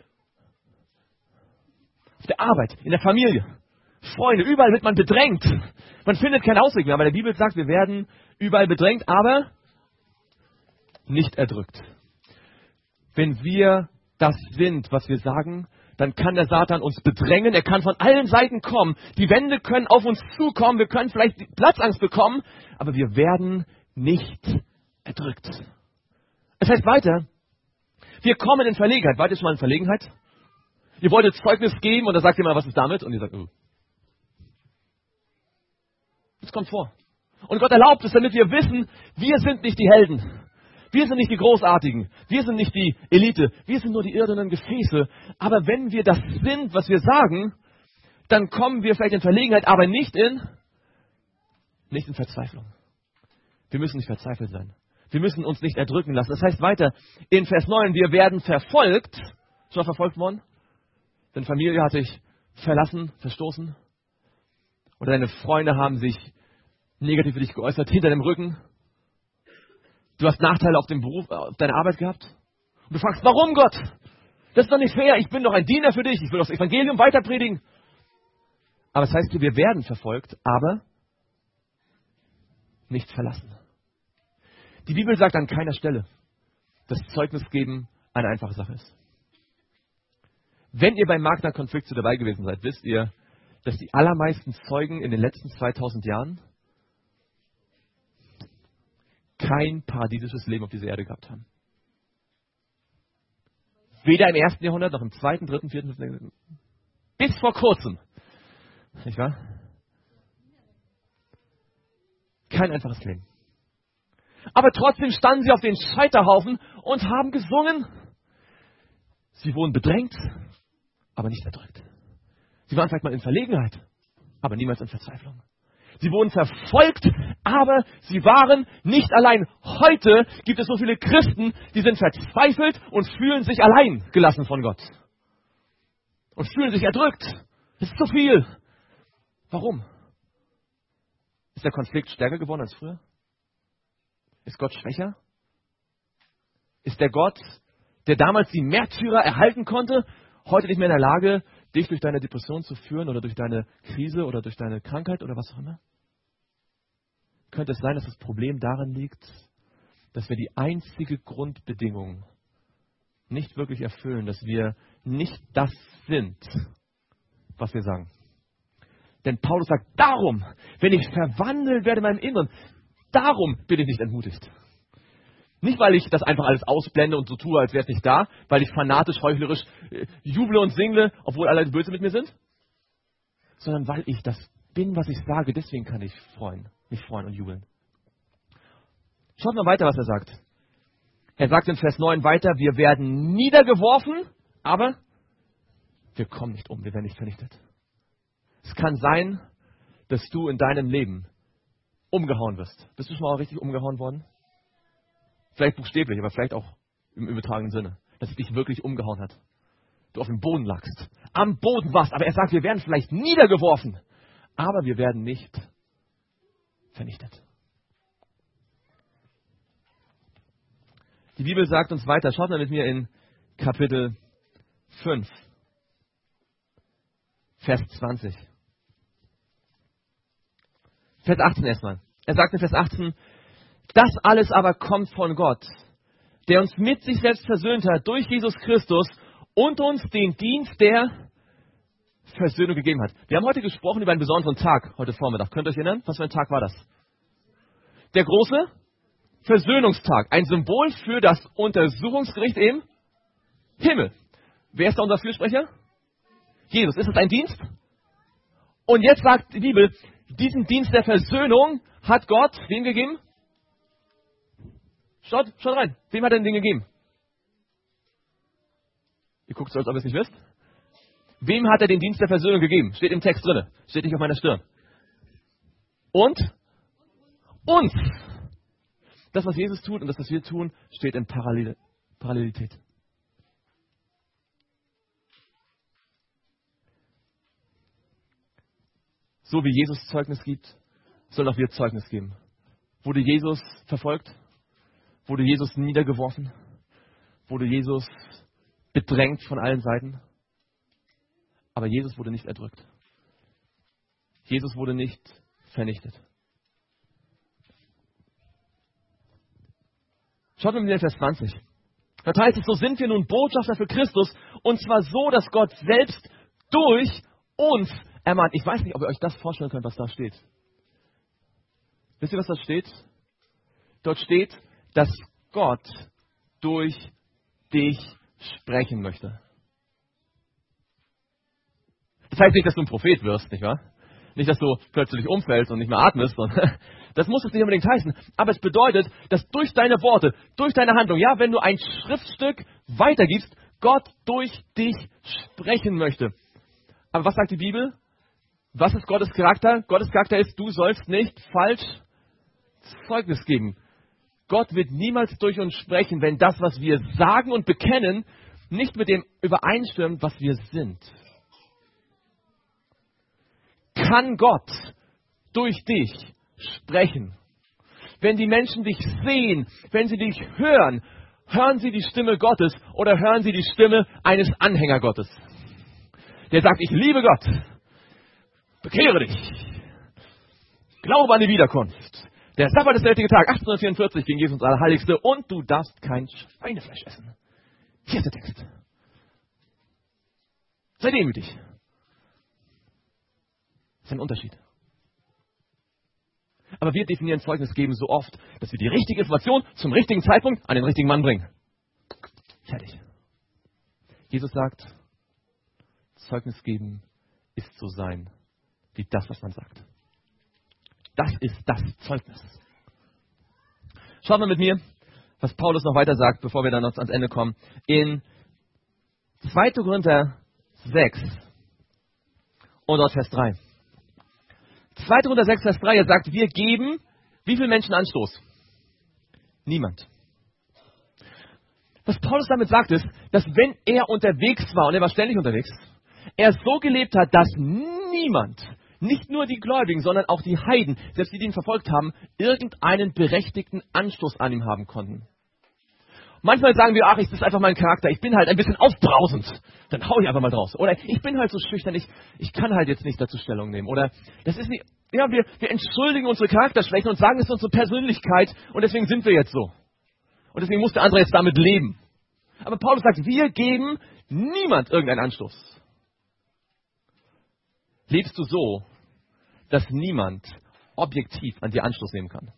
Auf der Arbeit, in der Familie, Freunde, überall wird man bedrängt. Man findet keinen Ausweg mehr. Aber der Bibel sagt, wir werden überall bedrängt, aber nicht erdrückt. Wenn wir das sind, was wir sagen, dann kann der Satan uns bedrängen. Er kann von allen Seiten kommen. Die Wände können auf uns zukommen. Wir können vielleicht Platzangst bekommen, aber wir werden nicht erdrückt. Es heißt weiter, wir kommen in Verlegenheit. Wart ihr schon mal in Verlegenheit? Ihr wolltet Zeugnis geben und da sagt jemand, was ist damit? Und ihr sagt, Das kommt vor. Und Gott erlaubt es, damit wir wissen, wir sind nicht die Helden. Wir sind nicht die Großartigen. Wir sind nicht die Elite. Wir sind nur die irdenen Gefäße. Aber wenn wir das sind, was wir sagen, dann kommen wir vielleicht in Verlegenheit, aber nicht in Verzweiflung. Wir müssen nicht verzweifelt sein. Wir müssen uns nicht erdrücken lassen. Das heißt weiter, in Vers 9, wir werden verfolgt. Schon mal verfolgt worden? Deine Familie hat dich verlassen, verstoßen? Oder deine Freunde haben sich negativ für dich geäußert, hinter dem Rücken? Du hast Nachteile auf dem Beruf, auf deiner Arbeit gehabt? Und du fragst, warum Gott? Das ist doch nicht fair. Ich bin doch ein Diener für dich. Ich will das Evangelium weiter predigen. Aber es heißt, wir werden verfolgt, aber nicht verlassen. Die Bibel sagt an keiner Stelle, dass Zeugnis geben eine einfache Sache ist. Wenn ihr beim Magna-Konflikt so dabei gewesen seid, wisst ihr, dass die allermeisten Zeugen in den letzten 2000 Jahren kein paradiesisches Leben auf dieser Erde gehabt haben. Weder im 1. Jahrhundert, noch im 2., 3., 4., 5. Jahrhundert. Bis vor kurzem. Nicht wahr? Kein einfaches Leben. Aber trotzdem standen sie auf den Scheiterhaufen und haben gesungen. Sie wurden bedrängt, aber nicht erdrückt. Sie waren vielleicht mal in Verlegenheit, aber niemals in Verzweiflung. Sie wurden verfolgt, aber sie waren nicht allein. Heute gibt es so viele Christen, die sind verzweifelt und fühlen sich allein gelassen von Gott. Und fühlen sich erdrückt. Das ist zu viel. Warum? Ist der Konflikt stärker geworden als früher? Ist Gott schwächer? Ist der Gott, der damals die Märtyrer erhalten konnte, heute nicht mehr in der Lage, dich durch deine Depression zu führen oder durch deine Krise oder durch deine Krankheit oder was auch immer? Könnte es sein, dass das Problem darin liegt, dass wir die einzige Grundbedingung nicht wirklich erfüllen, dass wir nicht das sind, was wir sagen? Denn Paulus sagt, darum, wenn ich verwandelt werde in meinem Inneren, darum bin ich nicht entmutigt. Nicht, weil ich das einfach alles ausblende und so tue, als wäre es nicht da, weil ich fanatisch, heuchlerisch juble und single, obwohl alle böse mit mir sind, sondern weil ich das bin, was ich sage, deswegen kann ich mich freuen und jubeln. Schaut mal weiter, was er sagt. Er sagt in Vers 9 weiter, wir werden niedergeworfen, aber wir kommen nicht um, wir werden nicht vernichtet. Es kann sein, dass du in deinem Leben umgehauen wirst. Bist du schon mal richtig umgehauen worden? Vielleicht buchstäblich, aber vielleicht auch im übertragenen Sinne. Dass es dich wirklich umgehauen hat. Du auf dem Boden lagst. Am Boden warst. Aber er sagt, wir werden vielleicht niedergeworfen. Aber wir werden nicht vernichtet. Die Bibel sagt uns weiter. Schaut mal mit mir in Kapitel 5. Vers 20. Vers 18 erstmal. Er sagt in Vers 18, das alles aber kommt von Gott, der uns mit sich selbst versöhnt hat durch Jesus Christus und uns den Dienst der Versöhnung gegeben hat. Wir haben heute gesprochen über einen besonderen Tag, heute Vormittag. Könnt ihr euch erinnern? Was für ein Tag war das? Der große Versöhnungstag. Ein Symbol für das Untersuchungsgericht im Himmel. Wer ist da unser Fürsprecher? Jesus. Ist es ein Dienst? Und jetzt sagt die Bibel, diesen Dienst der Versöhnung hat Gott wem gegeben? Schaut rein. Wem hat er den gegeben? Ihr guckt so, als ob ihr es nicht wisst. Wem hat er den Dienst der Versöhnung gegeben? Steht im Text drin. Steht nicht auf meiner Stirn. Und? Uns. Das, was Jesus tut und das, was wir tun, steht in Parallelität. So wie Jesus Zeugnis gibt, sollen auch wir Zeugnis geben. Wurde Jesus verfolgt? Wurde Jesus niedergeworfen? Wurde Jesus bedrängt von allen Seiten? Aber Jesus wurde nicht erdrückt. Jesus wurde nicht vernichtet. Schaut mal mit mir in Vers 20. Dort heißt es, so sind wir nun Botschafter für Christus, und zwar so, dass Gott selbst durch uns ermahnt. Ich weiß nicht, ob ihr euch das vorstellen könnt, was da steht. Wisst ihr, was da steht? Dort steht, dass Gott durch dich sprechen möchte. Das heißt nicht, dass du ein Prophet wirst, nicht wahr? Nicht, dass du plötzlich umfällst und nicht mehr atmest. Das muss es nicht unbedingt heißen. Aber es bedeutet, dass durch deine Worte, durch deine Handlung, ja, wenn du ein Schriftstück weitergibst, Gott durch dich sprechen möchte. Aber was sagt die Bibel? Was ist Gottes Charakter? Gottes Charakter ist, du sollst nicht falsch Zeugnis geben. Gott wird niemals durch uns sprechen, wenn das, was wir sagen und bekennen, nicht mit dem übereinstimmt, was wir sind. Kann Gott durch dich sprechen? Wenn die Menschen dich sehen, wenn sie dich hören, hören sie die Stimme Gottes oder hören sie die Stimme eines Anhängergottes, der sagt, ich liebe Gott, bekehre dich, glaube an die Wiederkunft. Der Sabbat ist der heutige Tag, 1844 ging Jesus ins Allerheiligste und du darfst kein Schweinefleisch essen. Hier ist der Text. Sei demütig. Das ist ein Unterschied. Aber wir definieren Zeugnis geben so oft, dass wir die richtige Information zum richtigen Zeitpunkt an den richtigen Mann bringen. Fertig. Jesus sagt, Zeugnis geben ist so sein, wie das, was man sagt. Das ist das Zeugnis. Schaut mal mit mir, was Paulus noch weiter sagt, bevor wir dann noch ans Ende kommen. In 2. Korinther 6 Und dort Vers 3. 2. Korinther 6, Vers 3, er sagt, wir geben wie viele Menschen Anstoß? Niemand. Was Paulus damit sagt ist, dass wenn er unterwegs war, und er war ständig unterwegs, er so gelebt hat, dass niemand, nicht nur die Gläubigen, sondern auch die Heiden, selbst die, die ihn verfolgt haben, irgendeinen berechtigten Anstoß an ihm haben konnten. Manchmal sagen wir, ach, das ist einfach mein Charakter, ich bin halt ein bisschen aufbrausend, dann hau ich einfach mal draus. Oder ich bin halt so schüchtern, ich kann halt jetzt nicht dazu Stellung nehmen. Oder das ist nicht, ja, wir entschuldigen unsere Charakterschwächen und sagen, es ist unsere Persönlichkeit und deswegen sind wir jetzt so. Und deswegen muss der andere jetzt damit leben. Aber Paulus sagt, wir geben niemand irgendeinen Anstoß. Lebst du so, dass niemand objektiv an dir Anstoß nehmen kann?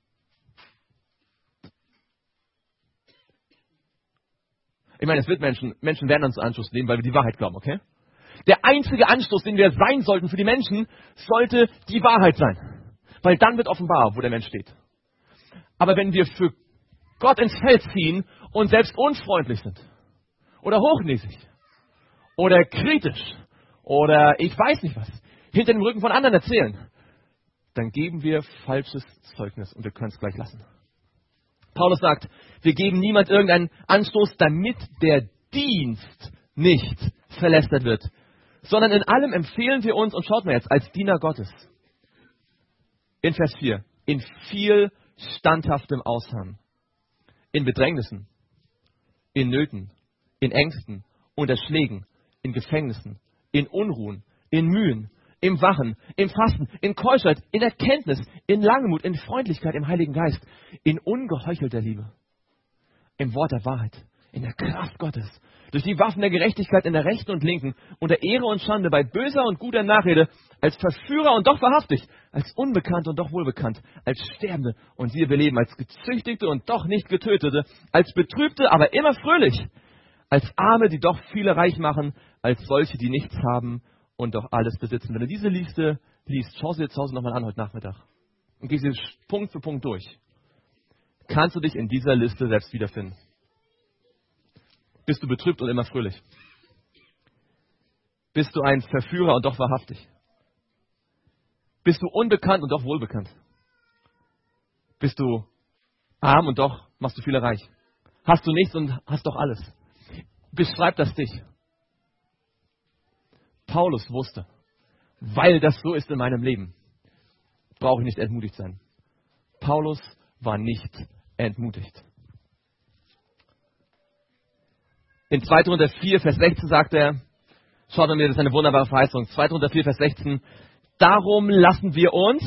Ich meine, es wird Menschen werden uns Anstoß nehmen, weil wir die Wahrheit glauben, okay? Der einzige Anstoß, den wir sein sollten für die Menschen, sollte die Wahrheit sein. Weil dann wird offenbar, wo der Mensch steht. Aber wenn wir für Gott ins Feld ziehen und selbst unfreundlich sind, oder hochnäsig, oder kritisch, oder ich weiß nicht was, hinter dem Rücken von anderen erzählen, dann geben wir falsches Zeugnis und wir können es gleich lassen. Paulus sagt, wir geben niemand irgendeinen Anstoß, damit der Dienst nicht verlästert wird, sondern in allem empfehlen wir uns, und schaut mal jetzt, als Diener Gottes. In Vers 4, in viel standhaftem Ausharren, in Bedrängnissen, in Nöten, in Ängsten, unter Schlägen, in Gefängnissen, in Unruhen, in Mühen, im Wachen, im Fasten, in Keuschheit, in Erkenntnis, in Langmut, in Freundlichkeit, im Heiligen Geist, in ungeheuchelter Liebe, im Wort der Wahrheit, in der Kraft Gottes, durch die Waffen der Gerechtigkeit in der Rechten und Linken, unter Ehre und Schande, bei böser und guter Nachrede, als Verführer und doch wahrhaftig, als Unbekannt und doch wohlbekannt, als Sterbende und wir beleben, als Gezüchtigte und doch nicht Getötete, als Betrübte, aber immer fröhlich, als Arme, die doch viele reich machen, als solche, die nichts haben und doch alles besitzen. Wenn du diese Liste liest, schau sie dir zu Hause nochmal an heute Nachmittag und geh sie Punkt für Punkt durch. Kannst du dich in dieser Liste selbst wiederfinden? Bist du betrübt und immer fröhlich? Bist du ein Verführer und doch wahrhaftig? Bist du unbekannt und doch wohlbekannt? Bist du arm und doch machst du viele reich? Hast du nichts und hast doch alles? Beschreibt das dich? Paulus wusste, weil das so ist in meinem Leben, brauche ich nicht entmutigt sein. Paulus war nicht entmutigt. In 2. Korinther 4, Vers 16 sagt er, schaut mal, das ist eine wunderbare Verheißung, 2. Korinther 4, Vers 16, darum lassen wir uns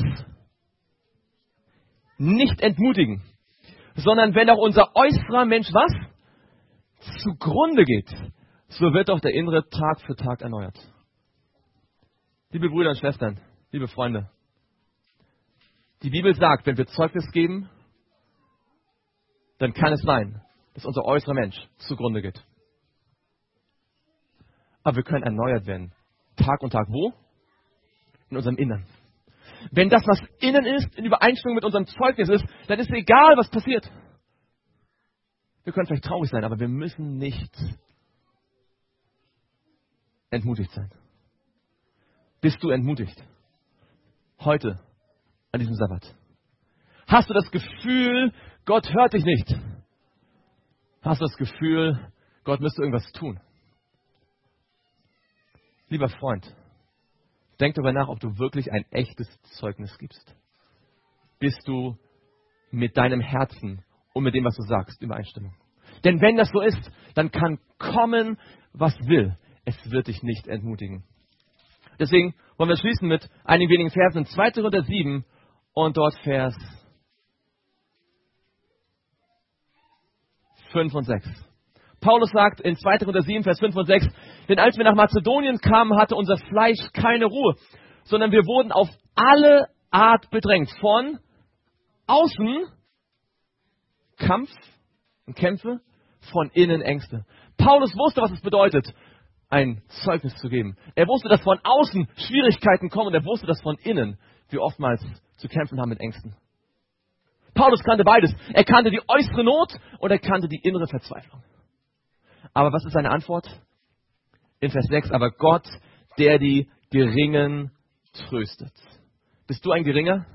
nicht entmutigen, sondern wenn auch unser äußerer Mensch was? Zugrunde geht, so wird auch der innere Tag für Tag erneuert. Liebe Brüder und Schwestern, liebe Freunde, die Bibel sagt, wenn wir Zeugnis geben, dann kann es sein, dass unser äußerer Mensch zugrunde geht. Aber wir können erneuert werden. Tag und Tag wo? In unserem Innern. Wenn das, was innen ist, in Übereinstimmung mit unserem Zeugnis ist, dann ist es egal, was passiert. Wir können vielleicht traurig sein, aber wir müssen nicht entmutigt sein. Bist du entmutigt? Heute, an diesem Sabbat. Hast du das Gefühl, Gott hört dich nicht? Hast du das Gefühl, Gott müsste irgendwas tun? Lieber Freund, denk darüber nach, ob du wirklich ein echtes Zeugnis gibst. Bist du mit deinem Herzen und mit dem, was du sagst, in Übereinstimmung? Denn wenn das so ist, dann kann kommen, was will. Es wird dich nicht entmutigen. Deswegen wollen wir schließen mit einigen wenigen Versen in 2. Korinther 7 und dort Vers 5 und 6. Paulus sagt in 2. Korinther 7, Vers 5 und 6, denn als wir nach Mazedonien kamen, hatte unser Fleisch keine Ruhe, sondern wir wurden auf alle Art bedrängt. Von außen Kampf und Kämpfe, von innen Ängste. Paulus wusste, was es bedeutet, ein Zeugnis zu geben. Er wusste, dass von außen Schwierigkeiten kommen und er wusste, dass von innen wir oftmals zu kämpfen haben mit Ängsten. Paulus kannte beides. Er kannte die äußere Not und er kannte die innere Verzweiflung. Aber was ist seine Antwort? In Vers 6, aber Gott, der die Geringen tröstet. Bist du ein Geringer?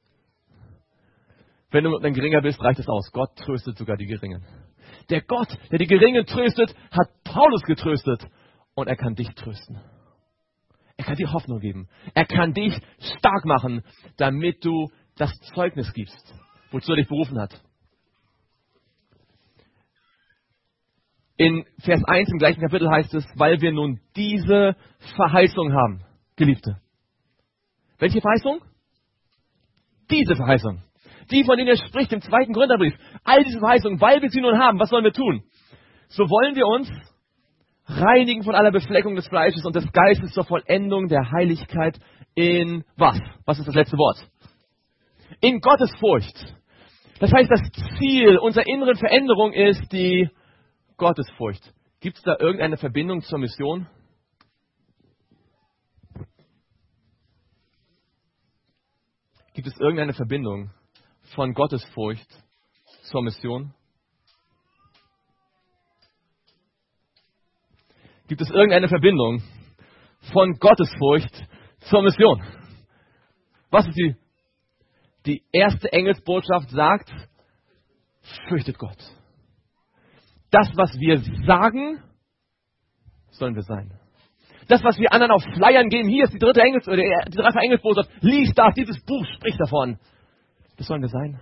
Wenn du ein Geringer bist, reicht es aus. Gott tröstet sogar die Geringen. Der Gott, der die Geringen tröstet, hat Paulus getröstet. Und er kann dich trösten. Er kann dir Hoffnung geben. Er kann dich stark machen, damit du das Zeugnis gibst, wozu er dich berufen hat. In Vers 1 im gleichen Kapitel heißt es, weil wir nun diese Verheißung haben, Geliebte. Welche Verheißung? Diese Verheißung. Die, von denen er spricht im 2. Korintherbrief. All diese Verheißungen, weil wir sie nun haben, was sollen wir tun? So wollen wir uns reinigen von aller Befleckung des Fleisches und des Geistes zur Vollendung der Heiligkeit in was? Was ist das letzte Wort? In Gottesfurcht. Das heißt, das Ziel unserer inneren Veränderung ist die Gottesfurcht. Gibt es da irgendeine Verbindung zur Mission? Gibt es irgendeine Verbindung von Gottesfurcht zur Mission? Gibt es irgendeine Verbindung von Gottesfurcht zur Mission? Was ist die erste Engelsbotschaft sagt? Fürchtet Gott. Das, was wir sagen, sollen wir sein. Das, was wir anderen auf Flyern geben, hier ist die dritte Engelsbotschaft, lies das, dieses Buch spricht davon. Das sollen wir sein.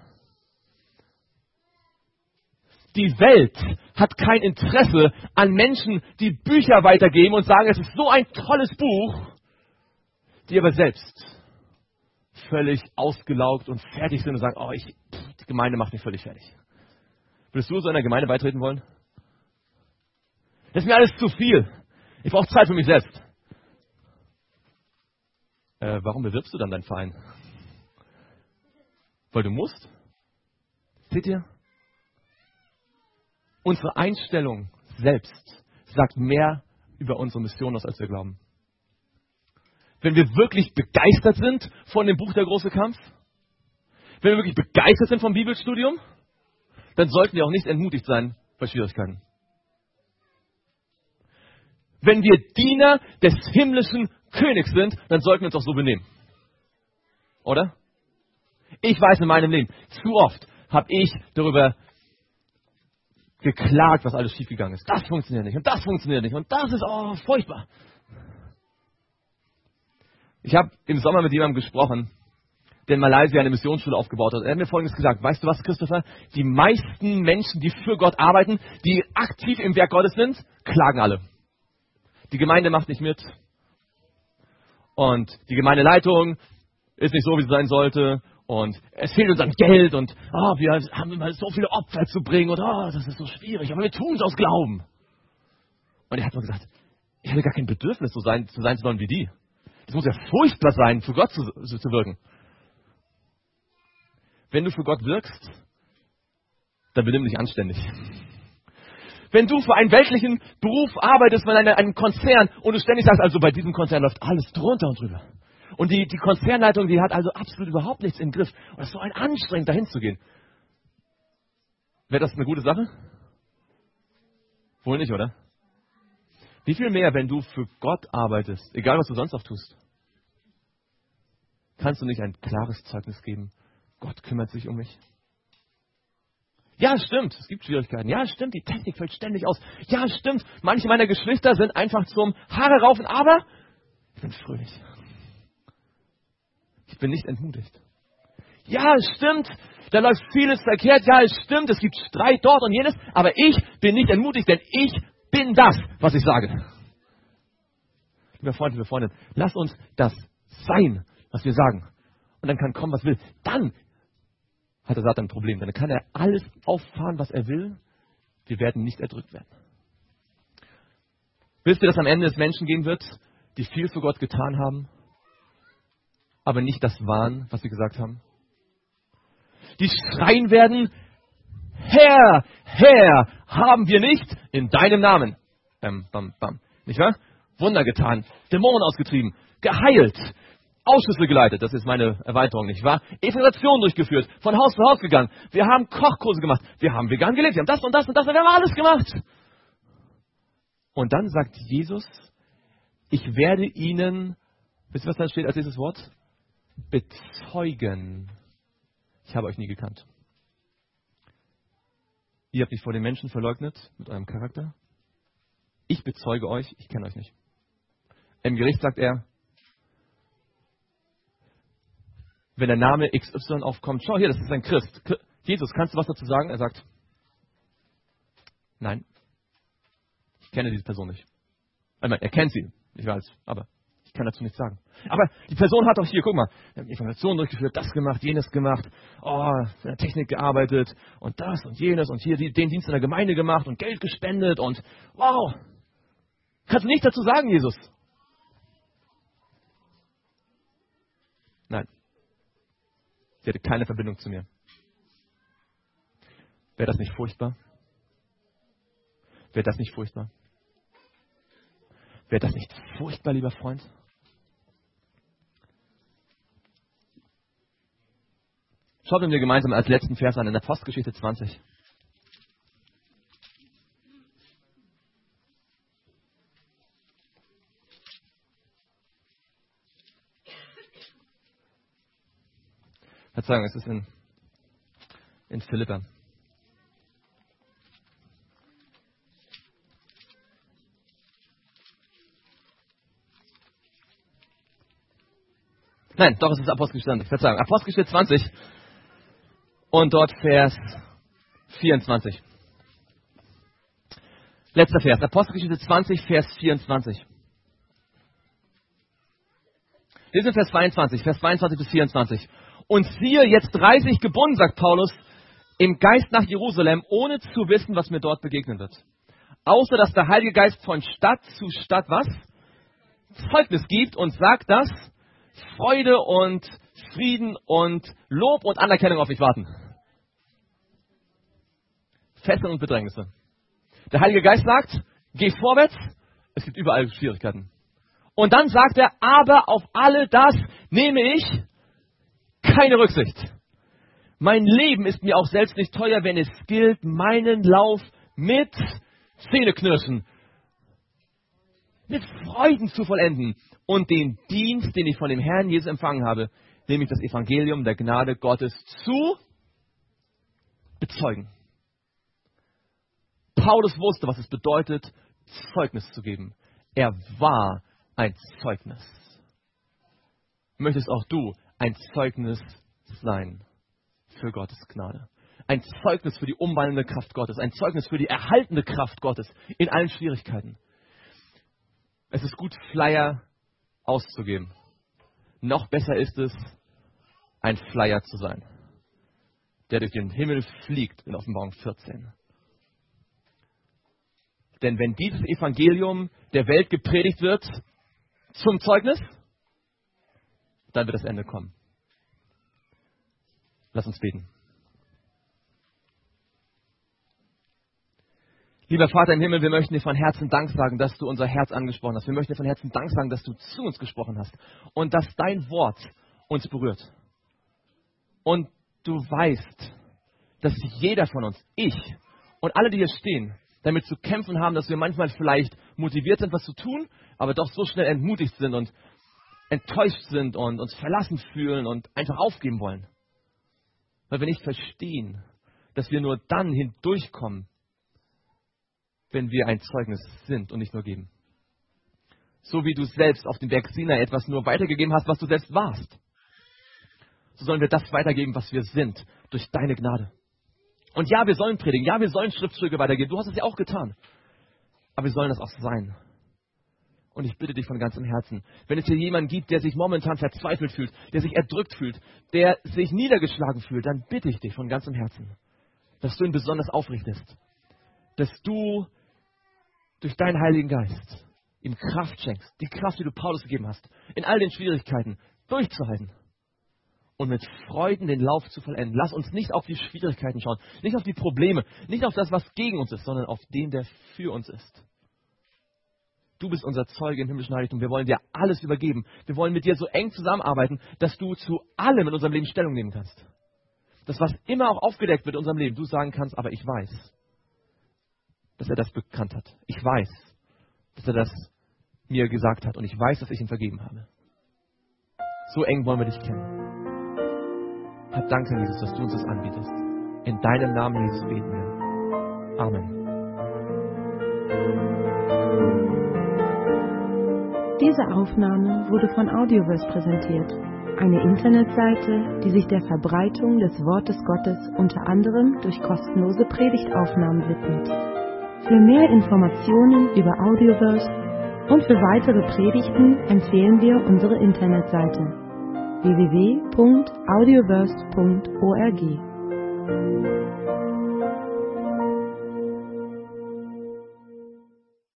Die Welt hat kein Interesse an Menschen, die Bücher weitergeben und sagen, es ist so ein tolles Buch, die aber selbst völlig ausgelaugt und fertig sind und sagen, die Gemeinde macht mich völlig fertig. Würdest du so einer Gemeinde beitreten wollen? Das ist mir alles zu viel. Ich brauche Zeit für mich selbst. Warum bewirbst du dann deinen Verein? Weil du musst? Seht ihr? Unsere Einstellung selbst sagt mehr über unsere Mission aus, als wir glauben. Wenn wir wirklich begeistert sind von dem Buch Der große Kampf, wenn wir wirklich begeistert sind vom Bibelstudium, dann sollten wir auch nicht entmutigt sein bei Schwierigkeiten. Wenn wir Diener des himmlischen Königs sind, dann sollten wir uns auch so benehmen. Oder? Ich weiß in meinem Leben, zu oft habe ich darüber geklagt, was alles schiefgegangen ist. Das funktioniert nicht und das funktioniert nicht und das ist furchtbar. Ich habe im Sommer mit jemandem gesprochen, der in Malaysia eine Missionsschule aufgebaut hat. Er hat mir Folgendes gesagt. Weißt du was, Christopher? Die meisten Menschen, die für Gott arbeiten, die aktiv im Werk Gottes sind, klagen alle. Die Gemeinde macht nicht mit. Und die Gemeindeleitung ist nicht so, wie sie sein sollte. Und es fehlt uns an Geld. Und wir haben immer so viele Opfer zu bringen. Und das ist so schwierig. Aber wir tun es aus Glauben. Und er hat mir gesagt, ich hatte gar kein Bedürfnis, so sein zu wollen wie die. Das muss ja furchtbar sein, für Gott zu wirken. Wenn du für Gott wirkst, dann benimm dich anständig. Wenn du für einen weltlichen Beruf arbeitest, bei einem Konzern und du ständig sagst, also bei diesem Konzern läuft alles drunter und drüber. Und die Konzernleitung, die hat also absolut überhaupt nichts im Griff. Und es ist so anstrengend, dahin zu gehen. Wäre das eine gute Sache? Wohl nicht, oder? Wie viel mehr, wenn du für Gott arbeitest, egal was du sonst auch tust, kannst du nicht ein klares Zeugnis geben? Gott kümmert sich um mich. Ja, stimmt, es gibt Schwierigkeiten. Ja, stimmt, die Technik fällt ständig aus. Ja, stimmt, manche meiner Geschwister sind einfach zum Haare raufen, aber ich bin fröhlich. Ich bin nicht entmutigt. Ja, es stimmt, da läuft vieles verkehrt. Ja, es stimmt, es gibt Streit dort und jenes, aber ich bin nicht entmutigt, denn ich bin das, was ich sage. Liebe Freunde, liebe Freundinnen, lasst uns das sein, was wir sagen. Und dann kann kommen, was will. Dann hat der Satan ein Problem. Dann kann er alles auffahren, was er will. Wir werden nicht erdrückt werden. Wisst ihr, dass am Ende es Menschen geben wird, die viel für Gott getan haben, aber nicht das waren, was sie gesagt haben? Die schreien werden, Herr, Herr, haben wir nicht in deinem Namen. Bam, bam, bam. Nicht wahr? Wunder getan, Dämonen ausgetrieben, geheilt, Ausschüsse geleitet, das ist meine Erweiterung, nicht wahr? Evangelisation durchgeführt, von Haus zu Haus gegangen. Wir haben Kochkurse gemacht, wir haben vegan gelebt, wir haben das und das und das und wir haben alles gemacht. Und dann sagt Jesus, ich werde ihnen Wisst ihr, was da steht als dieses Wort? Bezeugen. Ich habe euch nie gekannt. Ihr habt mich vor den Menschen verleugnet mit eurem Charakter. Ich bezeuge euch, ich kenne euch nicht. Im Gericht sagt er, wenn der Name XY aufkommt, schau hier, das ist ein Christ. Jesus, kannst du was dazu sagen? Er sagt, nein, ich kenne diese Person nicht. Ich meine, er kennt sie, ich weiß, aber ich kann dazu nichts sagen. Aber die Person hat doch hier, guck mal, Informationen durchgeführt, das gemacht, jenes gemacht, in der Technik gearbeitet und das und jenes und hier den Dienst in der Gemeinde gemacht und Geld gespendet und wow. Kannst du nichts dazu sagen, Jesus? Nein. Sie hatte keine Verbindung zu mir. Wäre das nicht furchtbar? Wäre das nicht furchtbar? Wäre das nicht furchtbar, lieber Freund? Schaut mir gemeinsam als letzten Vers an in der Apostelgeschichte 20. Verzeihung, es ist in Philipper. Nein, doch, es ist Apostelgeschichte 20. Verzeihung, Apostelgeschichte 20 und dort Vers 24. Letzter Vers, Apostelgeschichte 20, Vers 24. Wir sind Vers 22 bis 24. Und siehe, jetzt reise ich gebunden, sagt Paulus, im Geist nach Jerusalem, ohne zu wissen, was mir dort begegnen wird. Außer, dass der Heilige Geist von Stadt zu Stadt was? Zeugnis gibt und sagt, dass Freude und Frieden und Lob und Anerkennung auf mich warten. Fesseln und Bedrängnisse. Der Heilige Geist sagt, geh vorwärts, es gibt überall Schwierigkeiten. Und dann sagt er, aber auf alle das nehme ich keine Rücksicht. Mein Leben ist mir auch selbst nicht teuer, wenn es gilt, meinen Lauf mit Zähneknirschen, mit Freuden zu vollenden und den Dienst, den ich von dem Herrn Jesus empfangen habe, nämlich das Evangelium der Gnade Gottes zu bezeugen. Paulus wusste, was es bedeutet, Zeugnis zu geben. Er war ein Zeugnis. Möchtest auch du ein Zeugnis sein für Gottes Gnade? Ein Zeugnis für die umwandelnde Kraft Gottes, ein Zeugnis für die erhaltende Kraft Gottes in allen Schwierigkeiten. Es ist gut, Flyer auszugeben. Noch besser ist es, ein Flyer zu sein, der durch den Himmel fliegt in Offenbarung 14. Denn wenn dieses Evangelium der Welt gepredigt wird zum Zeugnis, dann wird das Ende kommen. Lass uns beten. Lieber Vater im Himmel, wir möchten dir von Herzen Dank sagen, dass du unser Herz angesprochen hast. Wir möchten dir von Herzen Dank sagen, dass du zu uns gesprochen hast und dass dein Wort uns berührt. Und du weißt, dass jeder von uns, ich und alle, die hier stehen, damit zu kämpfen haben, dass wir manchmal vielleicht motiviert sind, was zu tun, aber doch so schnell entmutigt sind und enttäuscht sind und uns verlassen fühlen und einfach aufgeben wollen. Weil wir nicht verstehen, dass wir nur dann hindurchkommen, wenn wir ein Zeugnis sind und nicht nur geben. So wie du selbst auf dem Berg Sinai etwas nur weitergegeben hast, was du selbst warst. So sollen wir das weitergeben, was wir sind, durch deine Gnade. Und ja, wir sollen predigen, ja, wir sollen Schriftstücke weitergeben. Du hast es ja auch getan. Aber wir sollen das auch sein. Und ich bitte dich von ganzem Herzen, wenn es hier jemanden gibt, der sich momentan verzweifelt fühlt, der sich erdrückt fühlt, der sich niedergeschlagen fühlt, dann bitte ich dich von ganzem Herzen, dass du ihn besonders aufrichtest. Dass du durch deinen Heiligen Geist ihm Kraft schenkst, die Kraft, die du Paulus gegeben hast, in all den Schwierigkeiten durchzuhalten und mit Freuden den Lauf zu vollenden. Lass uns nicht auf die Schwierigkeiten schauen, nicht auf die Probleme, nicht auf das, was gegen uns ist, sondern auf den, der für uns ist. Du bist unser Zeuge im himmlischen Heiligtum. Wir wollen dir alles übergeben. Wir wollen mit dir so eng zusammenarbeiten, dass du zu allem in unserem Leben Stellung nehmen kannst. Das, was immer auch aufgedeckt wird in unserem Leben, du sagen kannst, aber ich weiß, dass er das bekannt hat. Ich weiß, dass er das mir gesagt hat und ich weiß, dass ich ihm vergeben habe. So eng wollen wir dich kennen. Herr, danke, Jesus, dass du uns das anbietest. In deinem Namen, Jesus, beten wir. Amen. Diese Aufnahme wurde von Audioverse präsentiert. Eine Internetseite, die sich der Verbreitung des Wortes Gottes unter anderem durch kostenlose Predigtaufnahmen widmet. Für mehr Informationen über Audioverse und für weitere Predigten empfehlen wir unsere Internetseite www.audioverse.org.